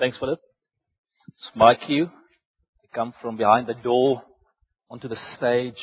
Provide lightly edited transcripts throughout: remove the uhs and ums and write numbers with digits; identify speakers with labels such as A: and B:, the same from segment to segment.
A: Thanks, Philip. It's my cue to come from behind the door onto the stage.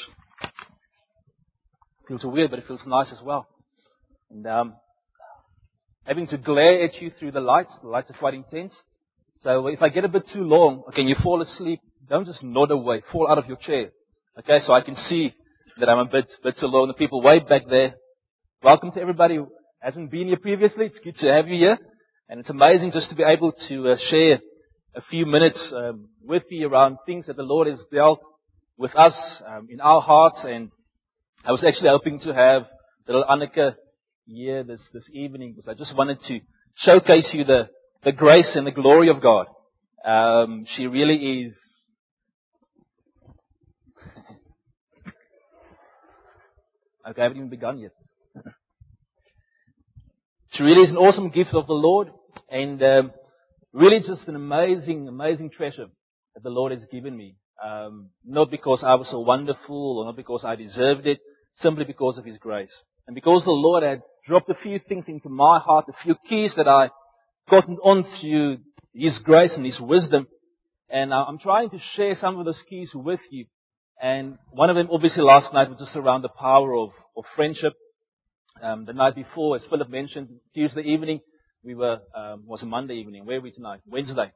A: Feels weird, but it feels nice as well. And having to glare at you through the lights are quite intense. So if I get a bit too long, okay, and you fall asleep, don't just nod away, fall out of your chair. Okay, so I can see that I'm a bit too low. And the people way back there. Welcome to everybody who hasn't been here previously. It's good to have you here. And it's amazing just to be able to share a few minutes with you around things that the Lord has dealt with us in our hearts. And I was actually hoping to have little Anneke here this evening because I just wanted to showcase you the grace and the glory of God. She really is. Okay, I haven't even begun yet. She really is an awesome gift of the Lord, and really just an amazing treasure that the Lord has given me. Not because I was so wonderful or not because I deserved it, simply because of His grace. And because the Lord had dropped a few things into my heart, a few keys that I gotten on through His grace and His wisdom. And I'm trying to share some of those keys with you. And one of them, obviously, last night was just around the power of friendship. The night before, as Philip mentioned, Tuesday evening, was a Monday evening. Where are we tonight? Wednesday.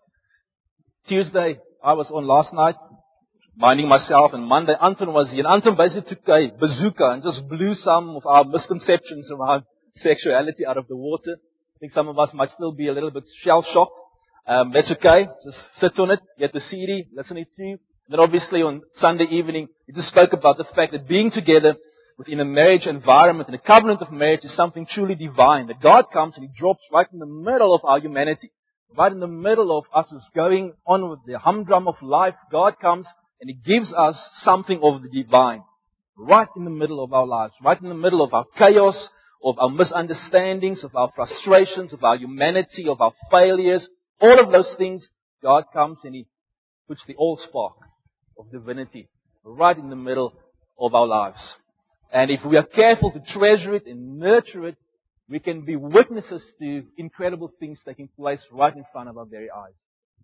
A: Tuesday, I was on last night, minding myself, and Monday, Anton was here. And Anton basically took a bazooka and just blew some of our misconceptions around sexuality out of the water. I think some of us might still be a little bit shell-shocked. That's okay. Just sit on it, get the CD, listen it to you. And then obviously on Sunday evening, he just spoke about the fact that being together within a marriage environment and a covenant of marriage is something truly divine. That God comes and He drops right in the middle of our humanity. Right in the middle of us is going on with the humdrum of life. God comes and He gives us something of the divine. Right in the middle of our lives. Right in the middle of our chaos, of our misunderstandings, of our frustrations, of our humanity, of our failures. All of those things, God comes and He puts the old spark of divinity right in the middle of our lives. And if we are careful to treasure it and nurture it, we can be witnesses to incredible things taking place right in front of our very eyes.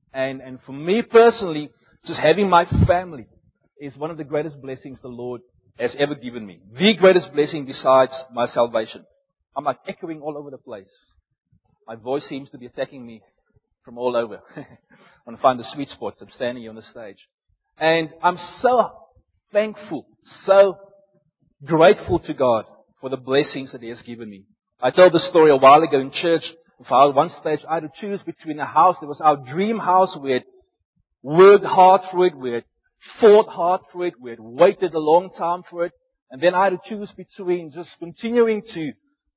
A: And for me personally, just having my family is one of the greatest blessings the Lord has ever given me. The greatest blessing besides my salvation. I'm like echoing all over the place. My voice seems to be attacking me from all over. I want to find the sweet spots. I'm standing here on the stage. And I'm so thankful, so grateful to God for the blessings that He has given me. I told the story a while ago in church of how at one stage I had to choose between a house that was our dream house. We had worked hard for it. We had fought hard for it. We had waited a long time for it. And then I had to choose between just continuing to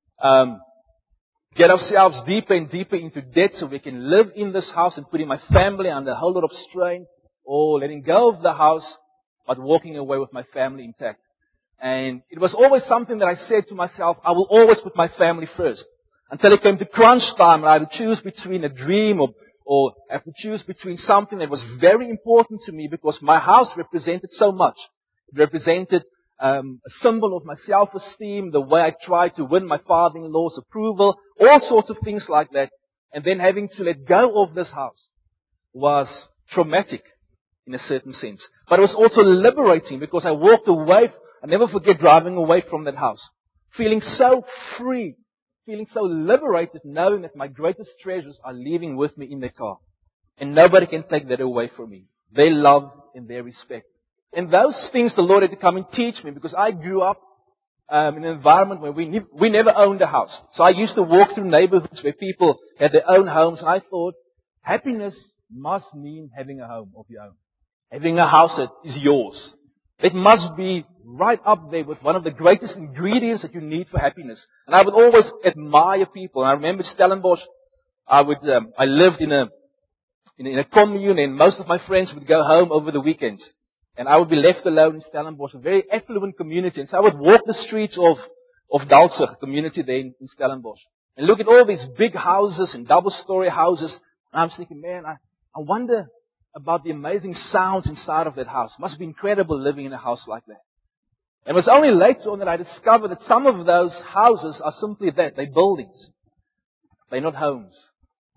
A: get ourselves deeper and deeper into debt so we can live in this house and putting my family under a whole lot of strain, or letting go of the house but walking away with my family intact. And it was always something that I said to myself, I will always put my family first. Until it came to crunch time and I had to choose between a dream or I have to choose between something that was very important to me because my house represented so much. It represented a symbol of my self-esteem, the way I tried to win my father-in-law's approval, all sorts of things like that. And then having to let go of this house was traumatic in a certain sense. But it was also liberating because I walked away. I never forget driving away from that house, feeling so free, feeling so liberated, knowing that my greatest treasures are leaving with me in the car. And nobody can take that away from me. Their love and their respect. And those things the Lord had to come and teach me because I grew up in an environment where we never owned a house. So I used to walk through neighborhoods where people had their own homes, and I thought happiness must mean having a home of your own. Having a house that is yours. It must be right up there with one of the greatest ingredients that you need for happiness. And I would always admire people. And I remember Stellenbosch, I lived in a commune, and most of my friends would go home over the weekends. And I would be left alone in Stellenbosch, a very affluent community. And so I would walk the streets of Dalzig, a community there in Stellenbosch, and look at all these big houses and double-story houses. And I was thinking, man, I wonder about the amazing sounds inside of that house. It must be incredible living in a house like that. And it was only later on that I discovered that some of those houses are simply that. They're buildings. They're not homes.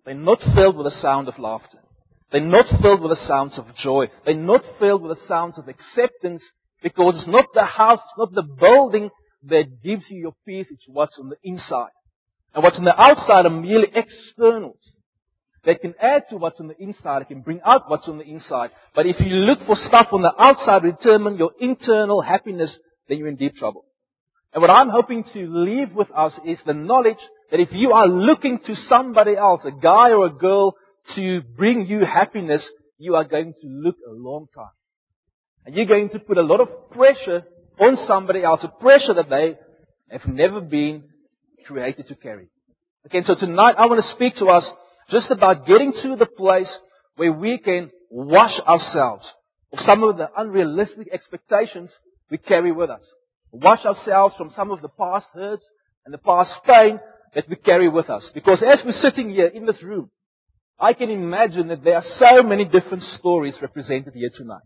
A: They're not filled with the sound of laughter. They're not filled with the sounds of joy. They're not filled with the sounds of acceptance, because it's not the house, it's not the building that gives you your peace, it's what's on the inside. And what's on the outside are merely externals. They can add to what's on the inside, they can bring out what's on the inside. But if you look for stuff on the outside to determine your internal happiness, then you're in deep trouble. And what I'm hoping to leave with us is the knowledge that if you are looking to somebody else, a guy or a girl, to bring you happiness, you are going to look a long time. And you're going to put a lot of pressure on somebody else, a pressure that they have never been created to carry. Okay, so tonight I want to speak to us just about getting to the place where we can wash ourselves of some of the unrealistic expectations we carry with us. Wash ourselves from some of the past hurts and the past pain that we carry with us. Because as we're sitting here in this room, I can imagine that there are so many different stories represented here tonight.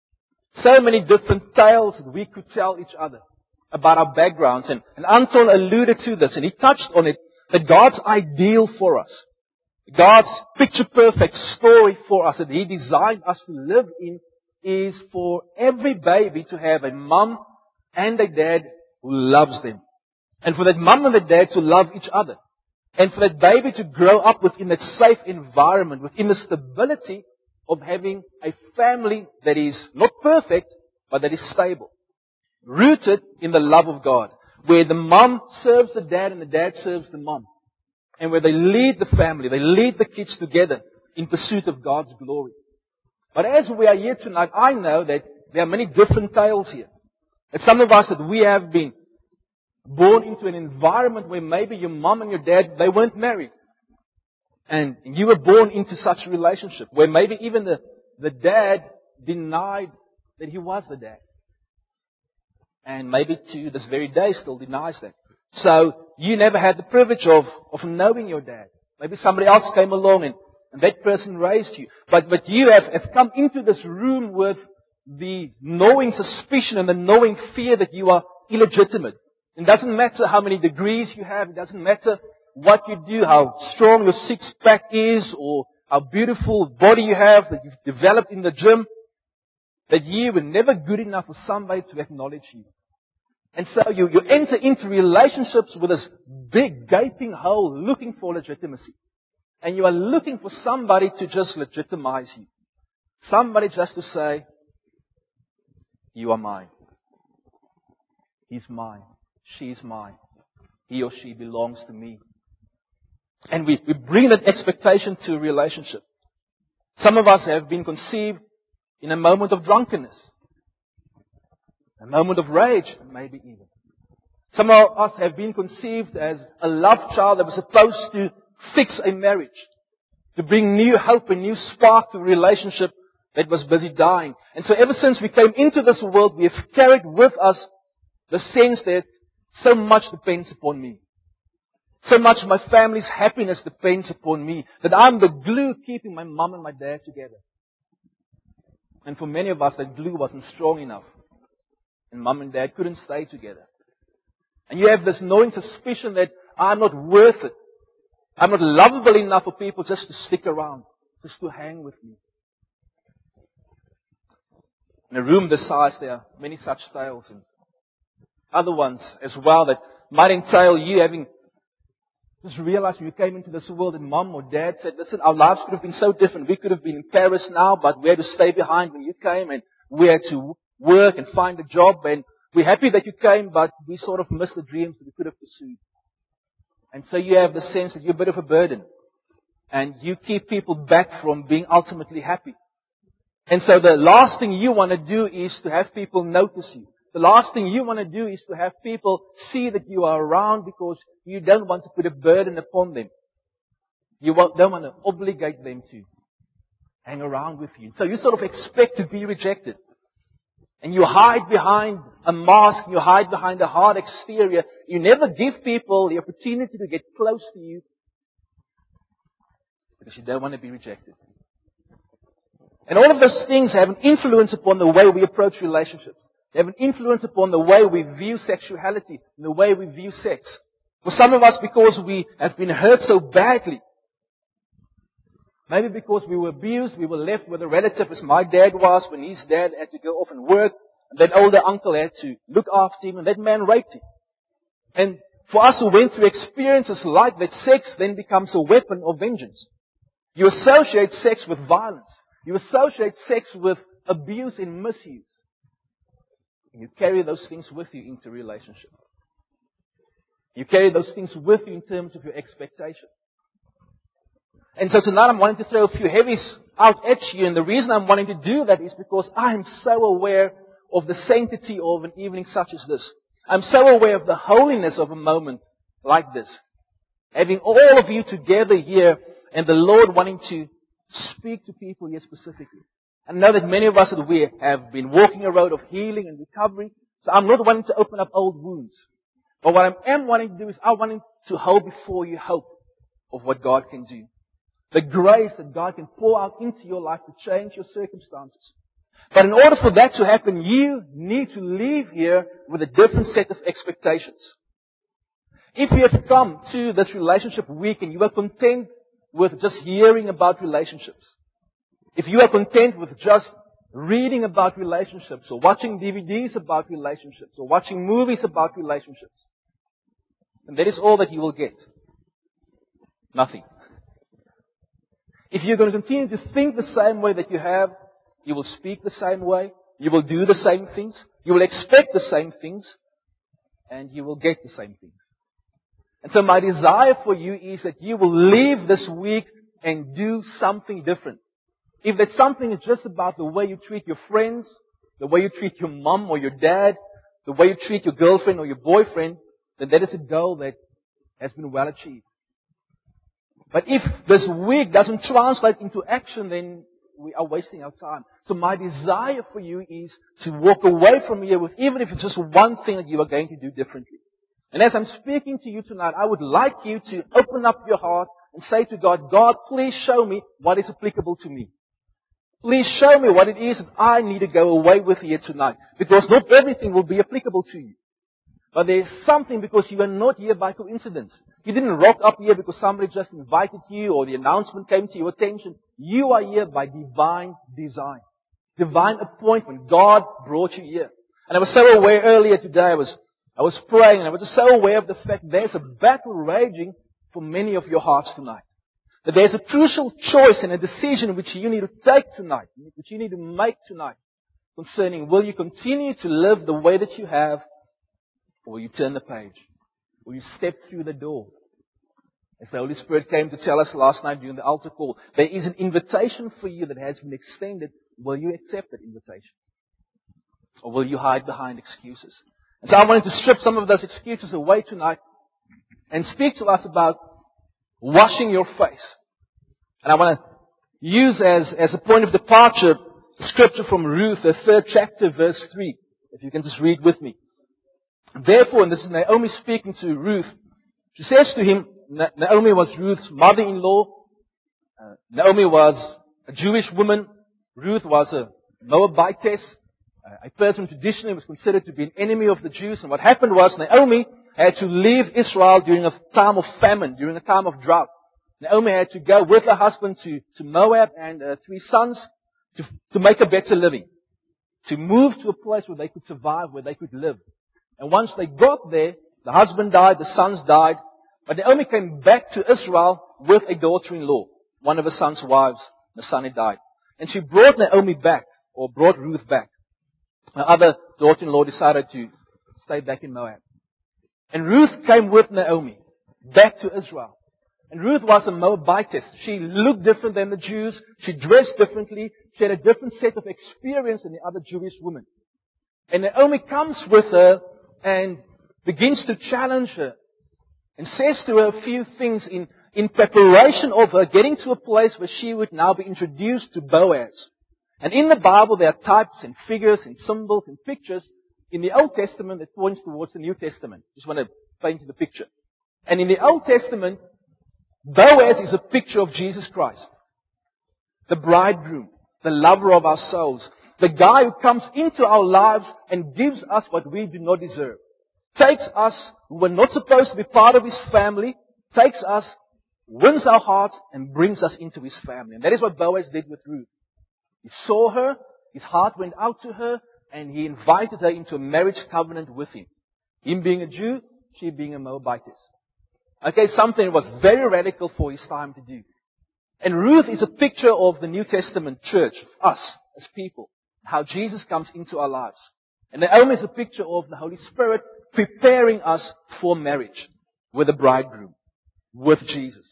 A: So many different tales that we could tell each other about our backgrounds. And Anton alluded to this, and he touched on it, that God's ideal for us, God's picture-perfect story for us that He designed us to live in, is for every baby to have a mum and a dad who loves them. And for that mum and the dad to love each other. And for that baby to grow up within that safe environment, within the stability of having a family that is not perfect, but that is stable. Rooted in the love of God. Where the mum serves the dad and the dad serves the mum. And where they lead the family, they lead the kids together in pursuit of God's glory. But as we are here tonight, I know that there are many different tales here. And some of us that we have been born into an environment where maybe your mom and your dad, they weren't married. And you were born into such a relationship where maybe even the dad denied that he was the dad. And maybe to this very day still denies that. So you never had the privilege of knowing your dad. Maybe somebody else came along and that person raised you. But you have come into this room with the knowing suspicion and the knowing fear that you are illegitimate. It doesn't matter how many degrees you have. It doesn't matter what you do, how strong your six-pack is, or how beautiful body you have that you've developed in the gym, that you were never good enough for somebody to acknowledge you. And so you enter into relationships with this big gaping hole looking for legitimacy. And you are looking for somebody to just legitimize you. Somebody just to say, you are mine. He's mine. She's mine. He or she belongs to me. And we bring that expectation to a relationship. Some of us have been conceived in a moment of drunkenness. A moment of rage, maybe even. Some of us have been conceived as a love child that was supposed to fix a marriage. To bring new hope and new spark to a relationship that was busy dying. And so ever since we came into this world, we have carried with us the sense that so much depends upon me. So much of my family's happiness depends upon me. That I'm the glue keeping my mom and my dad together. And for many of us, that glue wasn't strong enough. And mom and dad couldn't stay together. And you have this knowing suspicion that I'm not worth it. I'm not lovable enough for people just to stick around. Just to hang with me. In a room this size, there are many such tales. And other ones as well that might entail you having just realized when you came into this world and mom or dad said, listen, our lives could have been so different. We could have been in Paris now, but we had to stay behind when you came, and we had to work and find a job, and we're happy that you came, but we sort of missed the dreams that we could have pursued. And so you have the sense that you're a bit of a burden. And you keep people back from being ultimately happy. And so the last thing you want to do is to have people notice you. The last thing you want to do is to have people see that you are around because you don't want to put a burden upon them. You don't want to obligate them to hang around with you. So you sort of expect to be rejected. And you hide behind a mask, you hide behind a hard exterior. You never give people the opportunity to get close to you because you don't want to be rejected. And all of those things have an influence upon the way we approach relationships. They have an influence upon the way we view sexuality and the way we view sex. For some of us, because we have been hurt so badly, Maybe because we were abused, we were left with a relative as my dad was when his dad had to go off and work. And that older uncle had to look after him, and that man raped him. And for us who went through experiences like that, sex then becomes a weapon of vengeance. You associate sex with violence. You associate sex with abuse and misuse. And you carry those things with you into relationship. You carry those things with you in terms of your expectation. And so tonight I'm wanting to throw a few heavies out at you. And the reason I'm wanting to do that is because I am so aware of the sanctity of an evening such as this. I'm so aware of the holiness of a moment like this. Having all of you together here and the Lord wanting to speak to people here specifically. I know that many of us that we have been walking a road of healing and recovery. So I'm not wanting to open up old wounds. But what I am wanting to do is I want to hold before you hope of what God can do. The grace that God can pour out into your life to change your circumstances. But in order for that to happen, you need to leave here with a different set of expectations. If you have come to this relationship week and you are content with just hearing about relationships, if you are content with just reading about relationships or watching DVDs about relationships or watching movies about relationships, then that is all that you will get. Nothing. If you're going to continue to think the same way that you have, you will speak the same way, you will do the same things, you will expect the same things, and you will get the same things. And so my desire for you is that you will leave this week and do something different. If that something is just about the way you treat your friends, the way you treat your mom or your dad, the way you treat your girlfriend or your boyfriend, then that is a goal that has been well achieved. But if this week doesn't translate into action, then we are wasting our time. So my desire for you is to walk away from here with, even if it's just one thing that you are going to do differently. And as I'm speaking to you tonight, I would like you to open up your heart and say to God, God, please show me what is applicable to me. Please show me what it is that I need to go away with here tonight. Because not everything will be applicable to you. But there's something, because you are not here by coincidence. You didn't rock up here because somebody just invited you or the announcement came to your attention. You are here by divine design. Divine appointment. God brought you here. And I was so aware earlier today, I was praying and I was just so aware of the fact there's a battle raging for many of your hearts tonight. That there's a crucial choice and a decision which you need to take tonight, which you need to make tonight, concerning will you continue to live the way that you have, or will you turn the page? Will you step through the door? As the Holy Spirit came to tell us last night during the altar call, there is an invitation for you that has been extended. Will you accept that invitation? Or will you hide behind excuses? And so I wanted to strip some of those excuses away tonight and speak to us about washing your face. And I want to use as a point of departure the scripture from Ruth, the 3rd chapter, verse 3. If you can just read with me. Therefore, and this is Naomi speaking to Ruth, she says to him, Naomi was Ruth's mother-in-law. Naomi was a Jewish woman. Ruth was a Moabitess. A person traditionally was considered to be an enemy of the Jews. And what happened was Naomi had to leave Israel during a time of famine, during a time of drought. Naomi had to go with her husband to Moab and 3 sons to make a better living. To move to a place where they could survive, where they could live. And once they got there, the husband died, the sons died. But Naomi came back to Israel with a daughter-in-law, one of her son's wives. The son had died. And she brought Naomi back, or brought Ruth back. Her other daughter-in-law decided to stay back in Moab. And Ruth came with Naomi back to Israel. And Ruth was a Moabitess. She looked different than the Jews. She dressed differently. She had a different set of experience than the other Jewish women. And Naomi comes with her and begins to challenge her and says to her a few things in preparation of her getting to a place where she would now be introduced to Boaz. And in the Bible there are types and figures and symbols and pictures in the Old Testament that points towards the New Testament. Just want to paint you the picture. And in the Old Testament, Boaz is a picture of Jesus Christ. The bridegroom, the lover of our souls. The guy who comes into our lives and gives us what we do not deserve. Takes us, who were not supposed to be part of His family, takes us wins our hearts, and brings us into His family. And that is what Boaz did with Ruth. He saw her, his heart went out to her, and he invited her into a marriage covenant with him. Him being a Jew, she being a Moabitess. Okay, something that was very radical for his time to do. And Ruth is a picture of the New Testament church, us as people, how Jesus comes into our lives. And Naomi is a picture of the Holy Spirit preparing us for marriage with the bridegroom, with Jesus.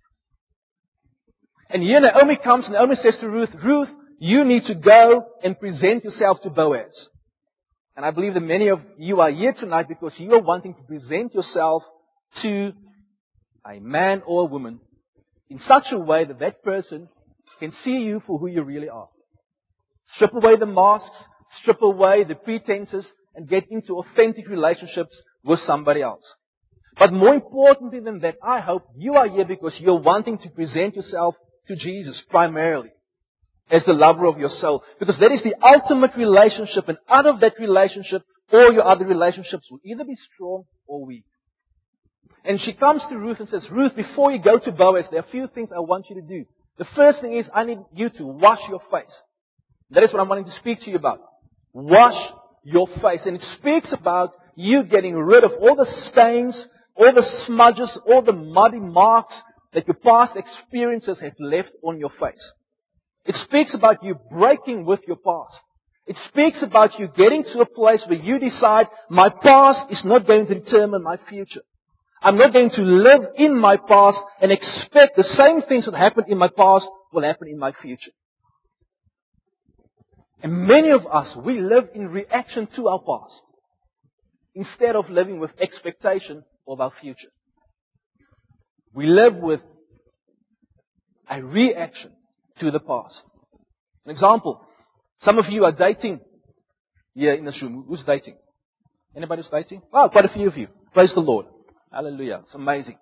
A: And here Naomi comes, and Naomi says to Ruth, Ruth, you need to go and present yourself to Boaz. And I believe that many of you are here tonight because you are wanting to present yourself to a man or a woman in such a way that that person can see you for who you really are. Strip away the masks, strip away the pretenses, and get into authentic relationships with somebody else. But more importantly than that, I hope you are here because you're wanting to present yourself to Jesus primarily as the lover of your soul. Because that is the ultimate relationship, and out of that relationship, all your other relationships will either be strong or weak. And she comes to Ruth and says, Ruth, before you go to Boaz, there are a few things I want you to do. The first thing is, I need you to wash your face. That is what I'm wanting to speak to you about. Wash your face. And it speaks about you getting rid of all the stains, all the smudges, all the muddy marks that your past experiences have left on your face. It speaks about you breaking with your past. It speaks about you getting to a place where you decide, my past is not going to determine my future. I'm not going to live in my past and expect the same things that happened in my past will happen in my future. And many of us, we live in reaction to our past instead of living with expectation of our future. We live with a reaction to the past. An example, some of you are dating here in this room. Who's dating? Anybody who's dating? Wow, quite a few of you. Praise the Lord. Hallelujah. It's amazing.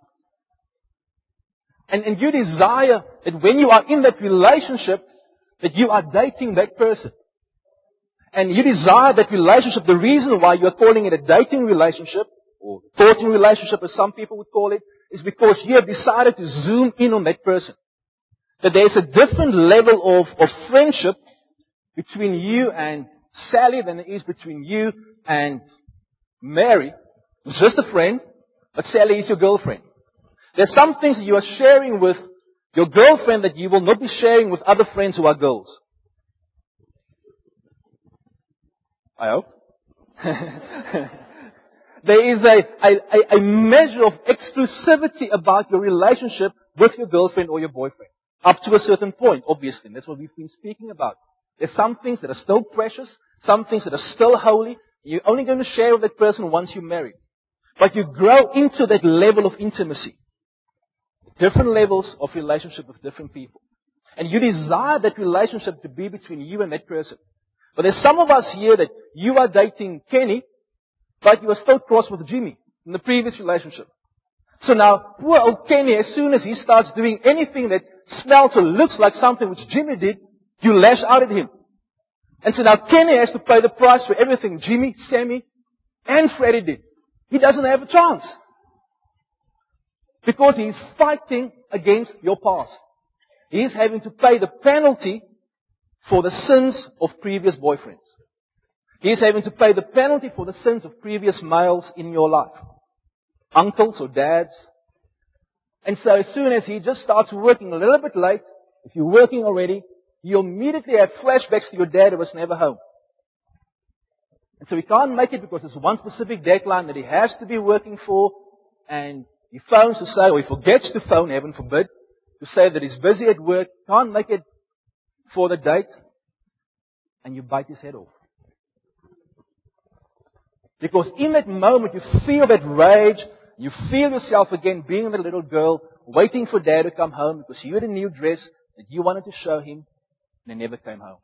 A: And you desire that when you are in that relationship, that you are dating that person. And you desire that relationship. The reason why you are calling it a dating relationship, or courting relationship as some people would call it, is because you have decided to zoom in on that person. That there is a different level of friendship between you and Sally than there is between you and Mary, who's just a friend, but Sally is your girlfriend. There's some things that you are sharing with your girlfriend that you will not be sharing with other friends who are girls. I hope. There is a measure of exclusivity about your relationship with your girlfriend or your boyfriend. Up to a certain point, obviously. That's what we've been speaking about. There's some things that are still precious, some things that are still holy. You're only going to share with that person once you're married. But you grow into that level of intimacy. Different levels of relationship with different people. And you desire that relationship to be between you and that person. But there's some of us here that you are dating Kenny, but you are still cross with Jimmy in the previous relationship. So now, poor old Kenny, as soon as he starts doing anything that smells or looks like something which Jimmy did, you lash out at him. And so now Kenny has to pay the price for everything Jimmy, Sammy, and Freddie did. He doesn't have a chance. Because he's fighting against your past. He's having to pay the penalty for the sins of previous boyfriends. He's having to pay the penalty for the sins of previous males in your life. Uncles or dads. And so as soon as he just starts working a little bit late, if you're working already, you immediately have flashbacks to your dad who was never home. And so he can't make it because there's one specific deadline that he has to be working for, and he phones to say, or he forgets to phone, heaven forbid, to say that he's busy at work, can't make it for the date, and you bite his head off. Because in that moment you feel that rage, you feel yourself again being the little girl, waiting for dad to come home because you had a new dress that you wanted to show him, and he never came home.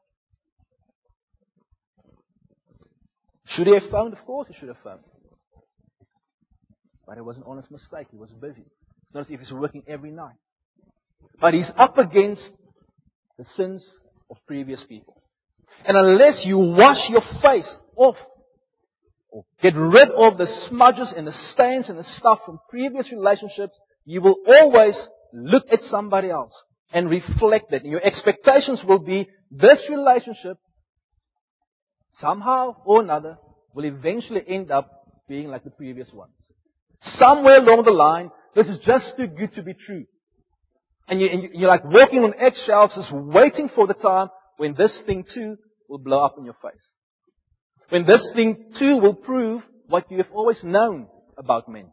A: Should he have phoned? Of course he should have phoned. But it was an honest mistake. He was busy. It's not as if he's working every night. But he's up against the sins of previous people. And unless you wash your face off, or get rid of the smudges and the stains and the stuff from previous relationships, you will always look at somebody else and reflect that. And your expectations will be this relationship, somehow or another, will eventually end up being like the previous ones. Somewhere along the line, this is just too good to be true. And you're like walking on eggshells, just waiting for the time when this thing too will blow up in your face. When this thing too will prove what you have always known about men.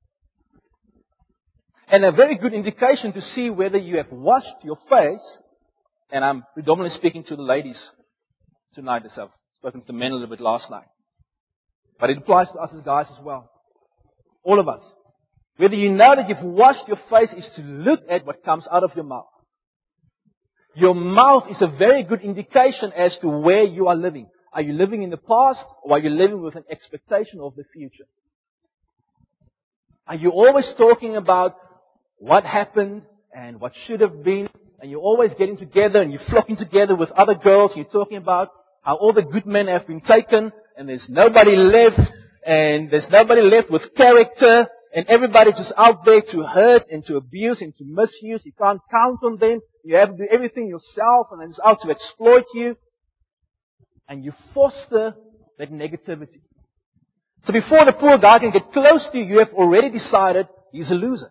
A: And a very good indication to see whether you have washed your face, and I'm predominantly speaking to the ladies tonight, as I've spoken to the men a little bit last night. But it applies to us as guys as well. All of us. Whether you know that you've washed your face is to look at what comes out of your mouth. Your mouth is a very good indication as to where you are living. Are you living in the past, or are you living with an expectation of the future? Are you always talking about what happened and what should have been, and you're always getting together and you're flocking together with other girls, and you're talking about how all the good men have been taken, and there's nobody left, and there's nobody left with character, and everybody's just out there to hurt and to abuse and to misuse. You can't count on them. You have to do everything yourself, and it's out to exploit you. And you foster that negativity. So before the poor guy can get close to you, you have already decided he's a loser.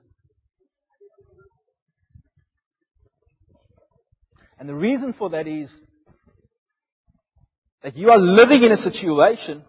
A: And the reason for that is that you are living in a situation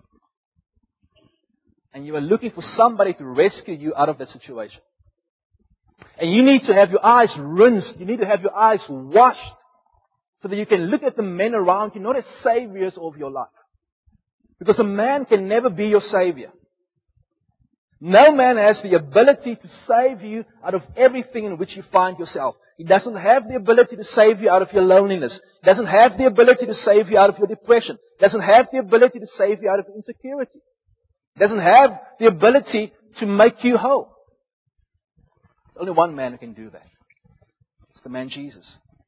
A: and you are looking for somebody to rescue you out of that situation. And you need to have your eyes rinsed. You need to have your eyes washed so that you can look at the men around you not as saviors of your life. Because a man can never be your savior. No man has the ability to save you out of everything in which you find yourself. He doesn't have the ability to save you out of your loneliness. He doesn't have the ability to save you out of your depression. He doesn't have the ability to save you out of insecurity. He doesn't have the ability to make you whole. There's only one man who can do that. It's the man Jesus.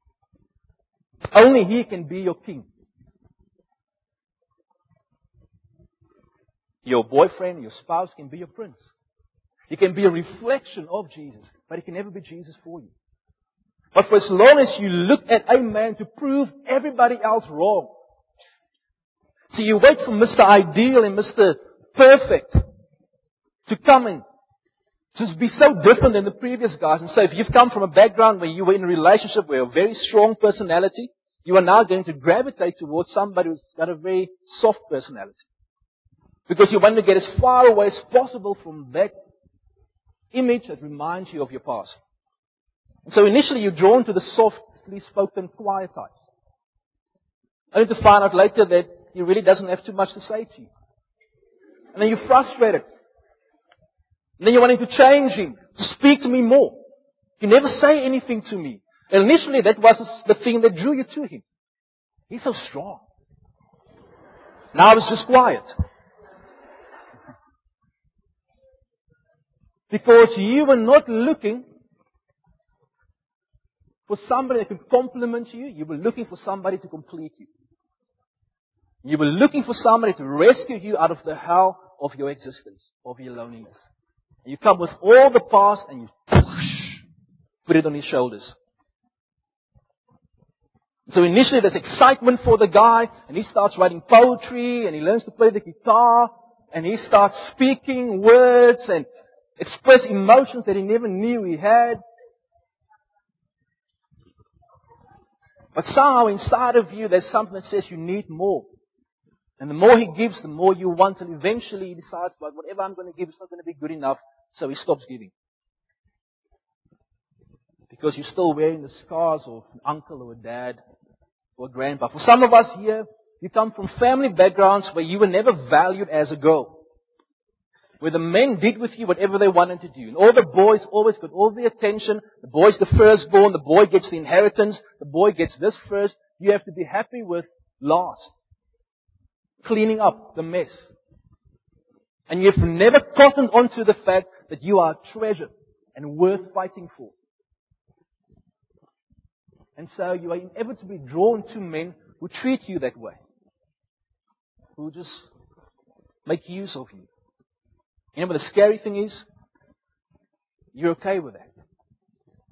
A: Only He can be your king. Your boyfriend, your spouse can be your prince. He can be a reflection of Jesus, but he can never be Jesus for you. But for as long as you look at a man to prove everybody else wrong, so you wait for Mr. Ideal and Mr. Perfect to come in, to be so different than the previous guys. And so if you've come from a background where you were in a relationship with a very strong personality, you are now going to gravitate towards somebody who's got a very soft personality. Because you want to get as far away as possible from that image that reminds you of your past. And so initially you're drawn to the softly spoken, quiet types. Only to find out later that he really doesn't have too much to say to you. And then you're frustrated. And then you're wanting to change him, to speak to me more. You never say anything to me. And initially that was the thing that drew you to him. He's so strong. Now it's just quiet. Because you were not looking for somebody that could compliment you. You were looking for somebody to complete you. You were looking for somebody to rescue you out of the hell of your existence, of your loneliness. And you come with all the past and you put it on his shoulders. So initially there's excitement for the guy, and he starts writing poetry, and he learns to play the guitar, and he starts speaking words and express emotions that he never knew he had. But somehow inside of you there's something that says you need more. And the more he gives, the more you want, and eventually he decides, well, whatever I'm going to give is not going to be good enough, so he stops giving. Because you're still wearing the scars of an uncle or a dad or a grandpa. For some of us here, you come from family backgrounds where you were never valued as a girl. Where the men did with you whatever they wanted to do. And all the boys always got all the attention. The boy's the firstborn. The boy gets the inheritance. The boy gets this first. You have to be happy with last. Cleaning up the mess. And you've never cottoned onto the fact that you are a treasure and worth fighting for. And so you are inevitably drawn to men who treat you that way. Who just make use of you. You know what the scary thing is? You're okay with that.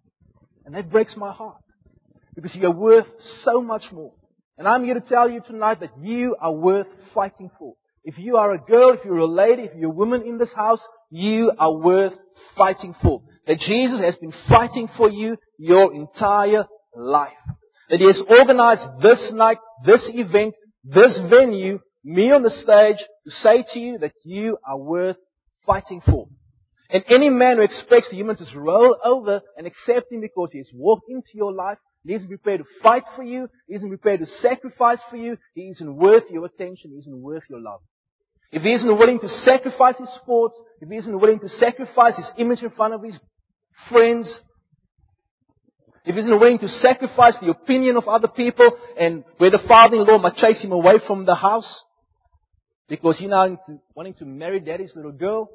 A: And that breaks my heart. Because you are worth so much more. And I'm here to tell you tonight that you are worth fighting for. If you are a girl, if you're a lady, if you're a woman in this house, you are worth fighting for. That Jesus has been fighting for you your entire life. That He has organized this night, this event, this venue, me on the stage, to say to you that you are worth fighting for. And any man who expects the human to just roll over and accept Him because He has walked into your life, He isn't prepared to fight for you, He isn't prepared to sacrifice for you, He isn't worth your attention, He isn't worth your love. If He isn't willing to sacrifice His sports, if He isn't willing to sacrifice His image in front of His friends, if He isn't willing to sacrifice the opinion of other people, and where the father-in-law might chase him away from the house, because he's now wanting to marry daddy's little girl,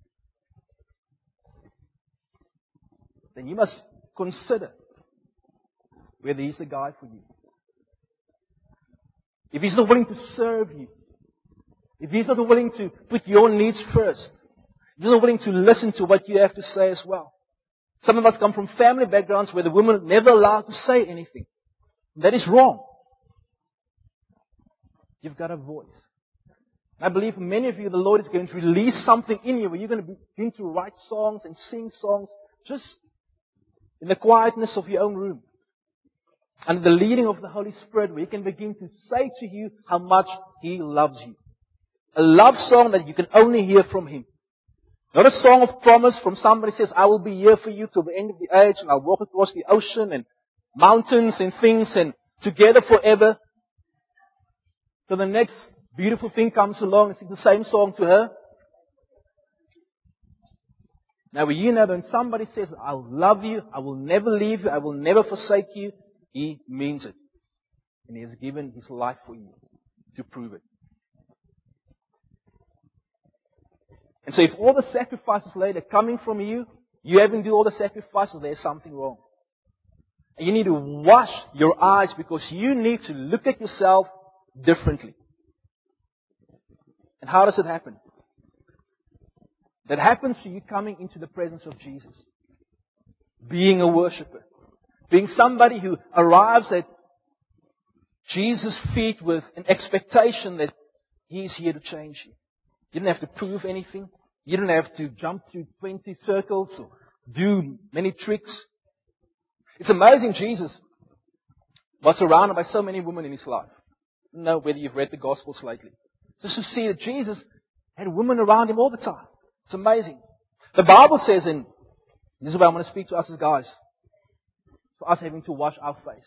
A: then you must consider whether He's the guy for you. If He's not willing to serve you, if He's not willing to put your needs first, if He's not willing to listen to what you have to say as well. Some of us come from family backgrounds where the women are never allowed to say anything. That is wrong. You've got a voice. I believe for many of you, the Lord is going to release something in you where you're going to begin to write songs and sing songs just in the quietness of your own room. Under the leading of the Holy Spirit, where He can begin to say to you how much He loves you. A love song that you can only hear from Him. Not a song of promise from somebody who says, I will be here for you till the end of the age, and I'll walk across the ocean and mountains and things and together forever. So the next beautiful thing comes along and sings the same song to her. Now you know when somebody says, I'll love you, I will never leave you, I will never forsake you, he means it. And He has given His life for you to prove it. And so if all the sacrifices later are coming from you, you haven't done all the sacrifices, there's something wrong. And you need to wash your eyes because you need to look at yourself differently. And how does it happen? That happens to you coming into the presence of Jesus. Being a worshipper. Being somebody who arrives at Jesus' feet with an expectation that He's here to change you. You didn't have to prove anything. You didn't have to jump through 20 circles or do many tricks. It's amazing Jesus was surrounded by so many women in His life. I don't know whether you've read the Gospels lately. Just to see that Jesus had women around Him all the time. It's amazing. The Bible says, and this is why I'm going to speak to us as guys, for us having to wash our face.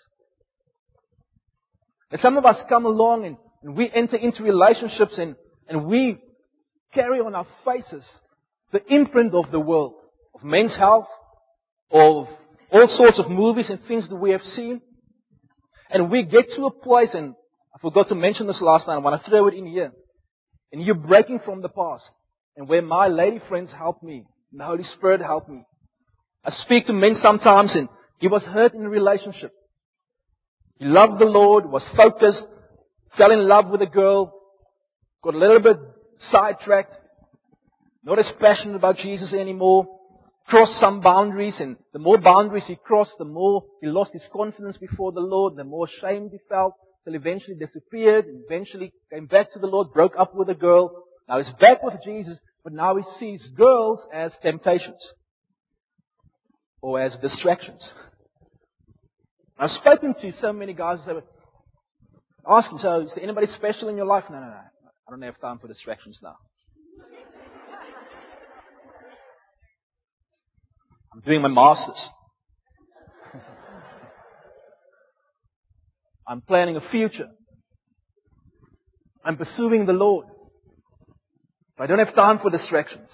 A: And some of us come along and we enter into relationships and we carry on our faces the imprint of the world, of men's health, of all sorts of movies and things that we have seen. And we get to a place, and I forgot to mention this last time, I want to throw it in here. And you're breaking from the past. And where my lady friends help me, and the Holy Spirit helped me. I speak to men sometimes, and he was hurt in a relationship. He loved the Lord, was focused, fell in love with a girl, got a little bit sidetracked, not as passionate about Jesus anymore, crossed some boundaries, and the more boundaries he crossed, the more he lost his confidence before the Lord, the more ashamed he felt, till eventually disappeared, and eventually came back to the Lord, broke up with a girl. Now he's back with Jesus, but now he sees girls as temptations, or as distractions. I've spoken to so many guys who say, ask him, so is there anybody special in your life? No. I don't have time for distractions now. I'm doing my master's. I'm planning a future. I'm pursuing the Lord. I don't have time for distractions.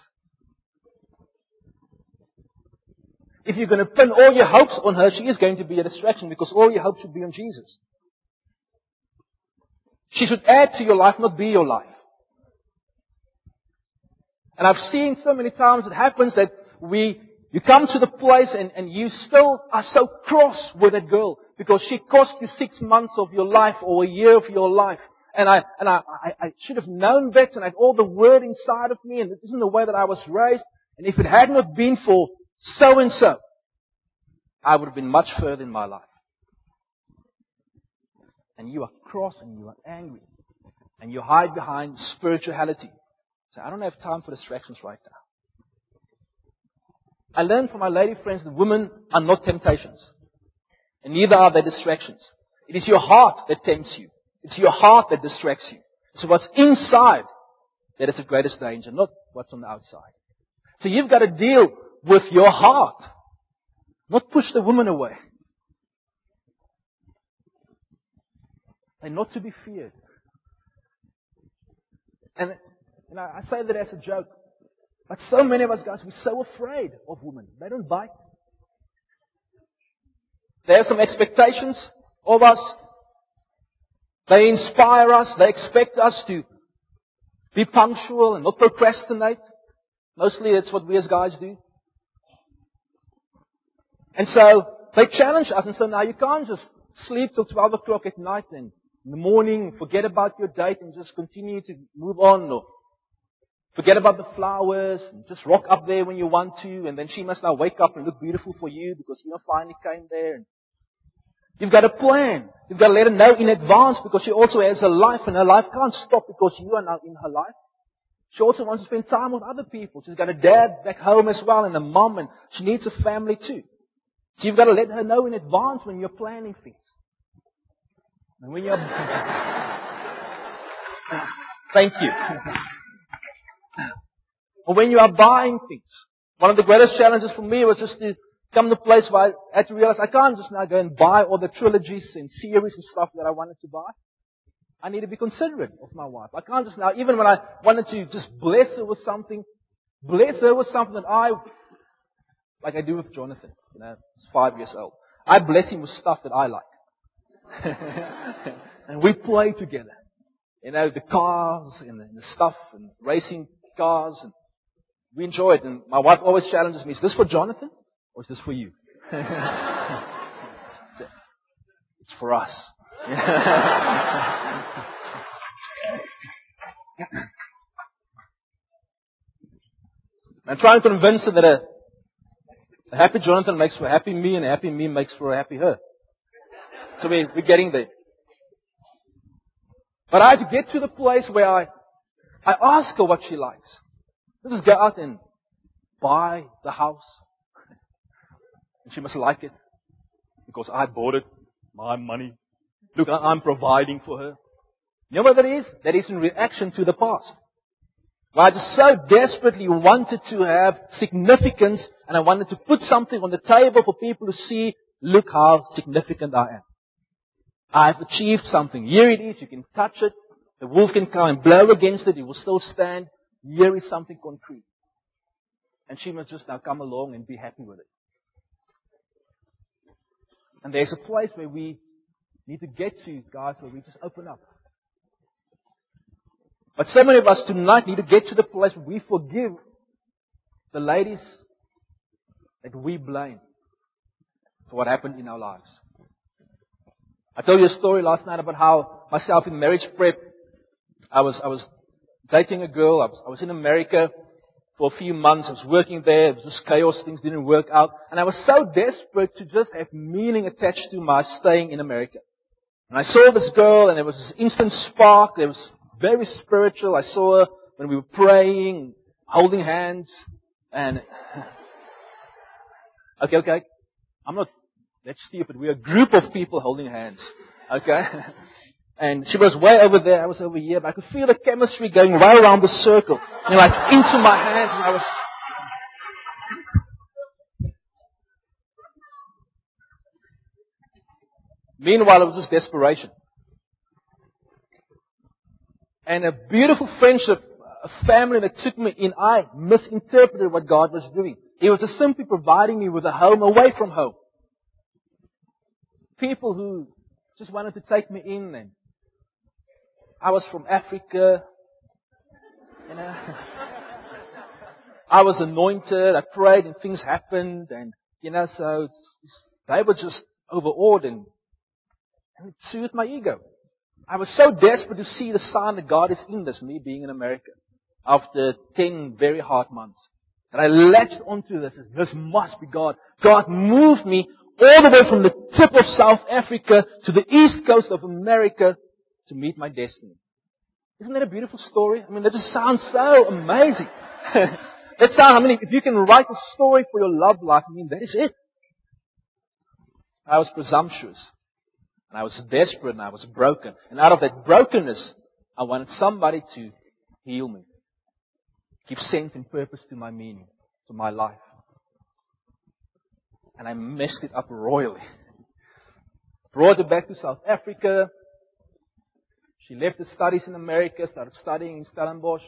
A: If you're going to pin all your hopes on her, she is going to be a distraction because all your hopes should be on Jesus. She should add to your life, not be your life. And I've seen so many times it happens that you come to the place and you still are so cross with that girl because she cost you 6 months of your life or a year of your life. And I should have known better, and I had all the word inside of me, and this isn't the way that I was raised. And if it had not been for so and so, I would have been much further in my life. And you are cross and you are angry. And you hide behind spirituality. So I don't have time for distractions right now. I learned from my lady friends that women are not temptations. And neither are they distractions. It is your heart that tempts you. It's your heart that distracts you. So what's inside that is the greatest danger, not what's on the outside. So you've got to deal with your heart. Not push the woman away. They're not to be feared. And I say that as a joke. But so many of us guys, we're so afraid of women. They don't bite. They have some expectations of us. They inspire us. They expect us to be punctual and not procrastinate. Mostly that's what we as guys do. And so they challenge us and say, now you can't just sleep till 12 o'clock at night and in the morning forget about your date and just continue to move on, or forget about the flowers and just rock up there when you want to, and then she must now wake up and look beautiful for you because you finally came there. And you've got a plan. You've got to let her know in advance because she also has a life and her life can't stop because you are now in her life. She also wants to spend time with other people. She's got a dad back home as well and a mom, and she needs a family too. So you've got to let her know in advance when you're planning things. And when you're... Thank you. Or when you are buying things. One of the greatest challenges for me was just to come to a place where I had to realize I can't just now go and buy all the trilogies and series and stuff that I wanted to buy. I need to be considerate of my wife. I can't just now, even when I wanted to just bless her with something that like I do with Jonathan. He's 5 years old. I bless him with stuff that I like. And we play together. The cars and the stuff and racing cars. And we enjoy it. And my wife always challenges me, is this for Jonathan or is this for you? It's for us. I'm trying to convince her that a happy Jonathan makes for a happy me, and a happy me makes for a happy her. So we're getting there. But I had to get to the place where I ask her what she likes. I just go out and buy the house. And she must like it. Because I bought it. My money. Look, I'm providing for her. You know what that is? That is in reaction to the past. I just so desperately wanted to have significance, and I wanted to put something on the table for people to see, look how significant I am. I've achieved something. Here it is. You can touch it. The wolf can come and blow against it. It will still stand. Here is something concrete. And she must just now come along and be happy with it. And there's a place where we need to get to, guys, where we just open up. But so many of us tonight need to get to the place where we forgive the ladies that we blame for what happened in our lives. I told you a story last night about how myself in marriage prep, I was dating a girl. I was in America for a few months. I was working there. It was just chaos. Things didn't work out. And I was so desperate to just have meaning attached to my staying in America. And I saw this girl, and there was this instant spark. There was very spiritual. I saw her when we were praying, holding hands. And okay. I'm not that stupid. We're a group of people holding hands. Okay? And she was way over there. I was over here. But I could feel the chemistry going right around the circle. Like into my hands. And I was... Meanwhile, it was just desperation. And a beautiful friendship, a family that took me in, I misinterpreted what God was doing. He was just simply providing me with a home away from home. People who just wanted to take me in, and I was from Africa, I was anointed, I prayed and things happened, and so they were just overawed, and it soothed my ego. I was so desperate to see the sign that God is in this, me being in America, after 10 very hard months. And I latched onto this. This must be God. God moved me all the way from the tip of South Africa to the east coast of America to meet my destiny. Isn't that a beautiful story? I mean, that just sounds so amazing. If you can write a story for your love life, that is it. I was presumptuous. And I was desperate and I was broken. And out of that brokenness, I wanted somebody to heal me. Give sense and purpose to my meaning, to my life. And I messed it up royally. Brought her back to South Africa. She left the studies in America, started studying in Stellenbosch.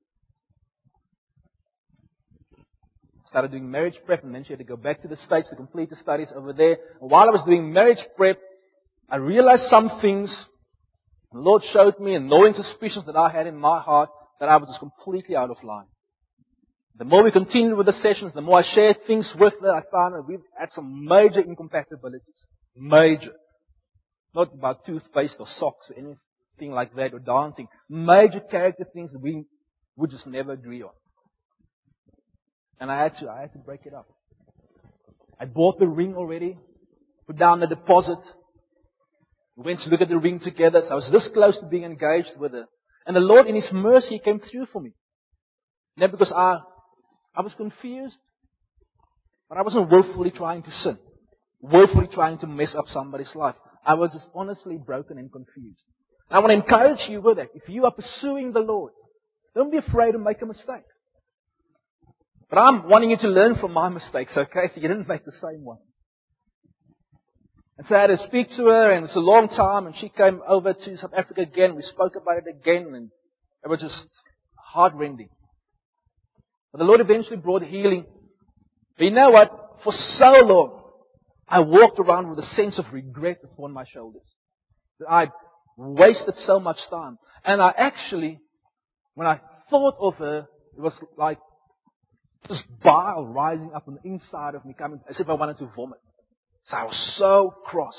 A: Started doing marriage prep, and then she had to go back to the States to complete the studies over there. And while I was doing marriage prep, I realized some things. The Lord showed me, and knowing suspicions that I had in my heart, that I was just completely out of line. The more we continued with the sessions, the more I shared things with her, I found that we've had some major incompatibilities. Major. Not about toothpaste or socks or anything like that, or dancing. Major character things that we would just never agree on. And I had to break it up. I bought the ring already, put down the deposit. We went to look at the ring together. So I was this close to being engaged with her. And the Lord, in His mercy, came through for me. Not because I was confused, but I wasn't willfully trying to sin. Willfully trying to mess up somebody's life. I was just honestly broken and confused. And I want to encourage you with that. If you are pursuing the Lord, don't be afraid to make a mistake. But I'm wanting you to learn from my mistakes, okay? So you didn't make the same one. And so I had to speak to her, and it's a long time, and she came over to South Africa again. We spoke about it again, and it was just heart-rending. But the Lord eventually brought healing. But you know what? For so long, I walked around with a sense of regret upon my shoulders. That I wasted so much time. And I actually, when I thought of her, it was like this bile rising up on the inside of me, coming as if I wanted to vomit. So I was so cross.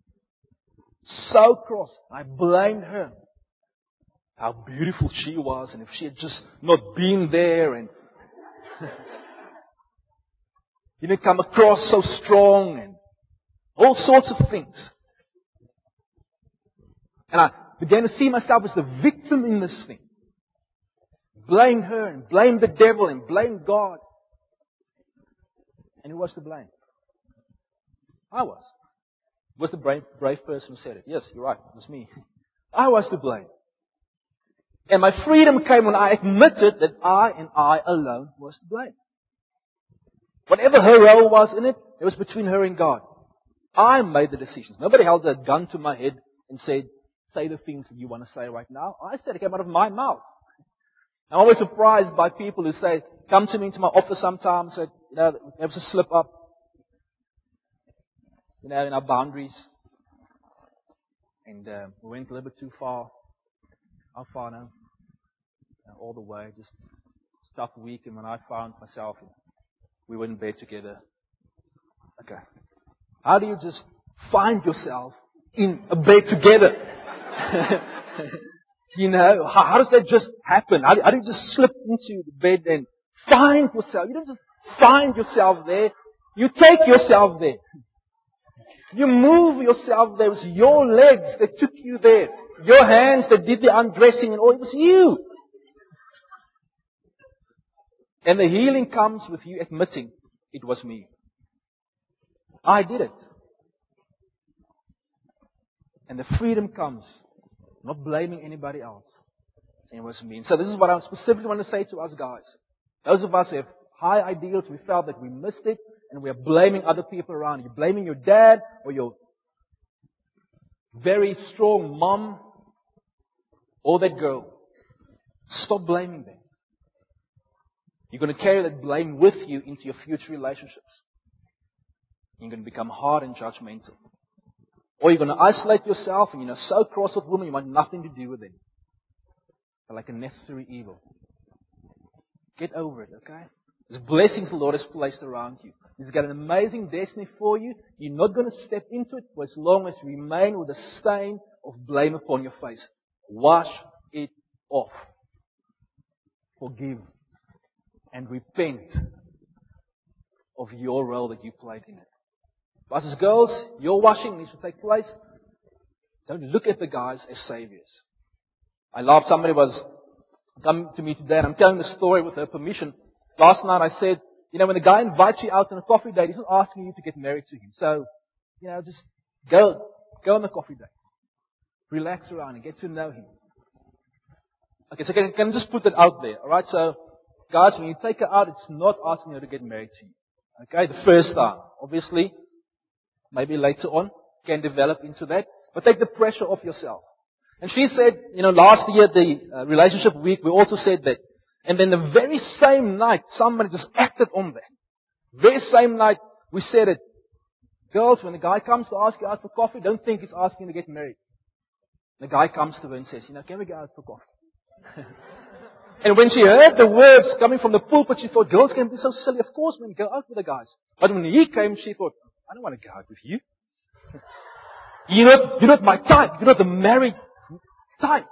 A: So cross. I blamed her. How beautiful she was, and if she had just not been there, and didn't come across so strong, and all sorts of things. And I began to see myself as the victim in this thing. Blame her, and blame the devil, and blame God. And who was to blame? I was. It was the brave person who said it. Yes, you're right. It was me. I was to blame. And my freedom came when I admitted that I alone was to blame. Whatever her role was in it, it was between her and God. I made the decisions. Nobody held a gun to my head and said, say the things that you want to say right now. I said it came out of my mouth. I'm always surprised by people who say, come to me into my office sometimes, say, there was a slip up, in our boundaries. And we went a little bit too far. How far now? All the way, just tough week. And when I found myself, we were in bed together. Okay. How do you just find yourself in a bed together? How does that just happen? How do you just slip into the bed and find yourself? You don't just find yourself there. You take yourself there. You move yourself there. It was your legs that took you there. Your hands that did the undressing and all. It was you. And the healing comes with you admitting it was me. I did it. And the freedom comes not blaming anybody else. Saying it was me. And so this is what I specifically want to say to us guys. Those of us who have high ideals, we felt that we missed it, and we are blaming other people around. You're blaming your dad or your very strong mom or that girl. Stop blaming them. You're going to carry that blame with you into your future relationships. You're going to become hard and judgmental. Or you're going to isolate yourself and you're so cross with women you want nothing to do with them. They're like a necessary evil. Get over it, okay? There's blessings the Lord has placed around you. He's got an amazing destiny for you. You're not going to step into it for as long as you remain with a stain of blame upon your face. Wash it off. Forgive. And repent of your role that you played in it. But as girls, your washing needs to take place. Don't look at the guys as saviors. I laughed. Somebody was coming to me today, and I'm telling the story with her permission. Last night I said, when a guy invites you out on a coffee date, he's not asking you to get married to him. So, just go on the coffee date. Relax around and get to know him. Okay, so can I just put that out there, alright? So, guys, when you take her out, it's not asking her to get married to you. Okay, the first time. Obviously, maybe later on, can develop into that. But take the pressure off yourself. And she said, last year, the relationship week, we also said that. And then the very same night, somebody just acted on that. Very same night, we said it. Girls, when a guy comes to ask you out for coffee, don't think he's asking to get married. The guy comes to her and says, can we go out for coffee? And when she heard the words coming from the pulpit, she thought, girls can be so silly. Of course, man, go out with the guys. But when he came, she thought, I don't want to go out with you. You're not my type. You're not the married type.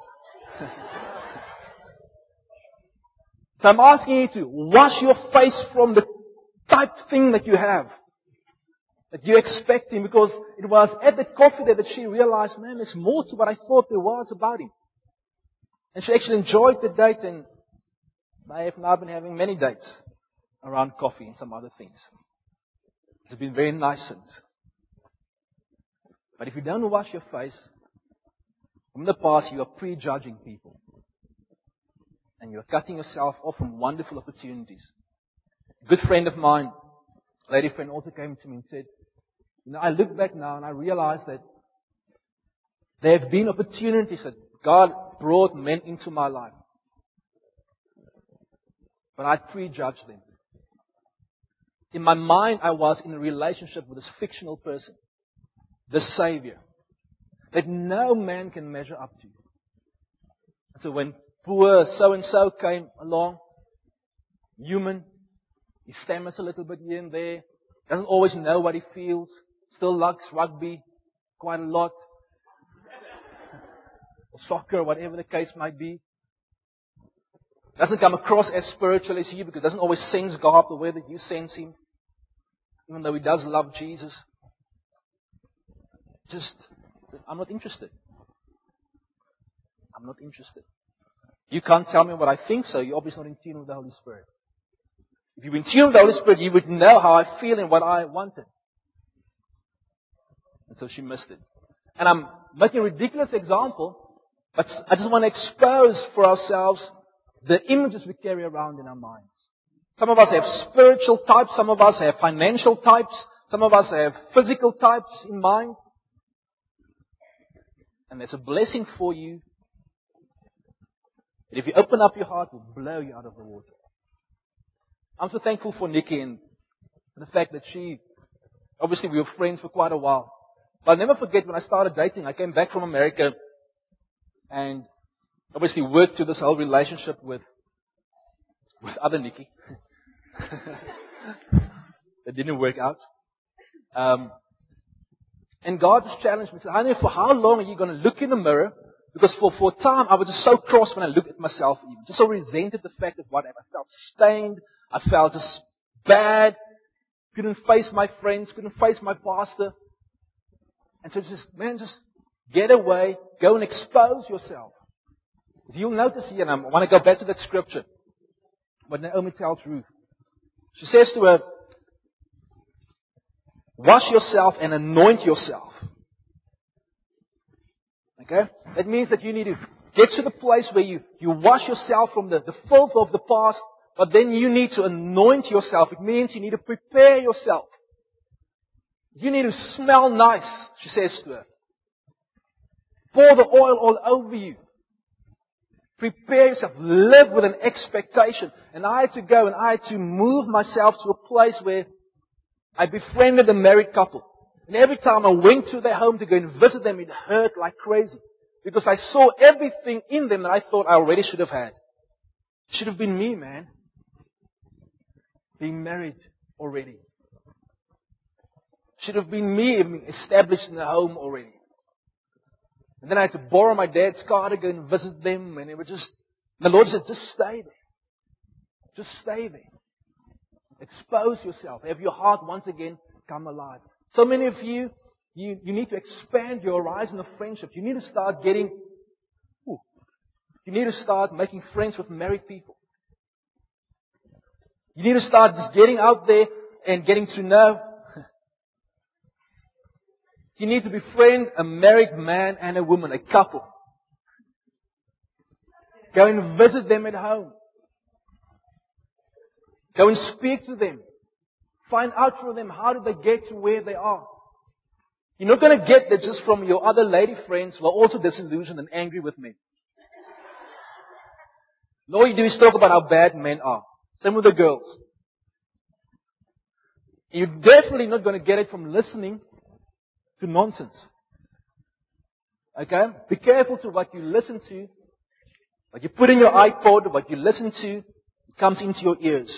A: So I'm asking you to wash your face from the type thing that you have, that you're expecting, because it was at the coffee day that she realized, man, there's more to what I thought there was about him. And she actually enjoyed the date, and I have now been having many dates around coffee and some other things. It's been very nice since. But if you don't wash your face, from the past you are prejudging people. And you're cutting yourself off from wonderful opportunities. A good friend of mine, lady friend, also came to me and said, I look back now and I realize that there have been opportunities that God brought men into my life. But I prejudged them. In my mind, I was in a relationship with this fictional person, the Savior, that no man can measure up to. So when poor so-and-so came along, human, he stammers a little bit here and there, doesn't always know what he feels, still likes rugby quite a lot, or soccer, whatever the case might be. Doesn't come across as spiritual as you, because doesn't always sense God the way that you sense Him, even though he does love Jesus. I'm not interested. I'm not interested. You can't tell me what I think, so you're obviously not in tune with the Holy Spirit. If you were in tune with the Holy Spirit, you would know how I feel and what I wanted. And so she missed it. And I'm making a ridiculous example, but I just want to expose for ourselves the images we carry around in our minds. Some of us have spiritual types, some of us have financial types, some of us have physical types in mind. And there's a blessing for you. If you open up your heart, it will blow you out of the water. I'm so thankful for Nikki and the fact that obviously we were friends for quite a while. But I'll never forget when I started dating, I came back from America and obviously worked through this whole relationship with other Nikki. It didn't work out. And God just challenged me. He said, honey, for how long are you going to look in the mirror? Because for a time, I was just so cross when I looked at myself even. Just so resented the fact of what I felt stained. I felt just bad. Couldn't face my friends. Couldn't face my pastor. And so he says, man, just get away. Go and expose yourself. You'll notice here, and I want to go back to that scripture. What Naomi tells Ruth. She says to her, wash yourself and anoint yourself. Okay? That means that you need to get to the place where you wash yourself from the filth of the past, but then you need to anoint yourself. It means you need to prepare yourself. You need to smell nice, she says to her. Pour the oil all over you. Prepare yourself. Live with an expectation. And I had to go and I had to move myself to a place where I befriended a married couple. And every time I went to their home to go and visit them, it hurt like crazy. Because I saw everything in them that I thought I already should have had. It should have been me, man. Being married already. Should have been me being established in the home already. And then I had to borrow my dad's car to go and visit them. And it was the Lord said, just stay there. Just stay there. Expose yourself. Have your heart once again come alive. So many of you need to expand your horizon of friendship. You need to start you need to start making friends with married people. You need to start just getting out there and getting to know. You need to befriend a married man and a woman, a couple. Go and visit them at home. Go and speak to them. Find out from them, how did they get to where they are? You're not going to get that just from your other lady friends who are also disillusioned and angry with men. All you do is talk about how bad men are. Same with the girls. You're definitely not going to get it from listening to nonsense. Okay? Be careful to what you listen to. What you put in your iPod, what you listen to, it comes into your ears.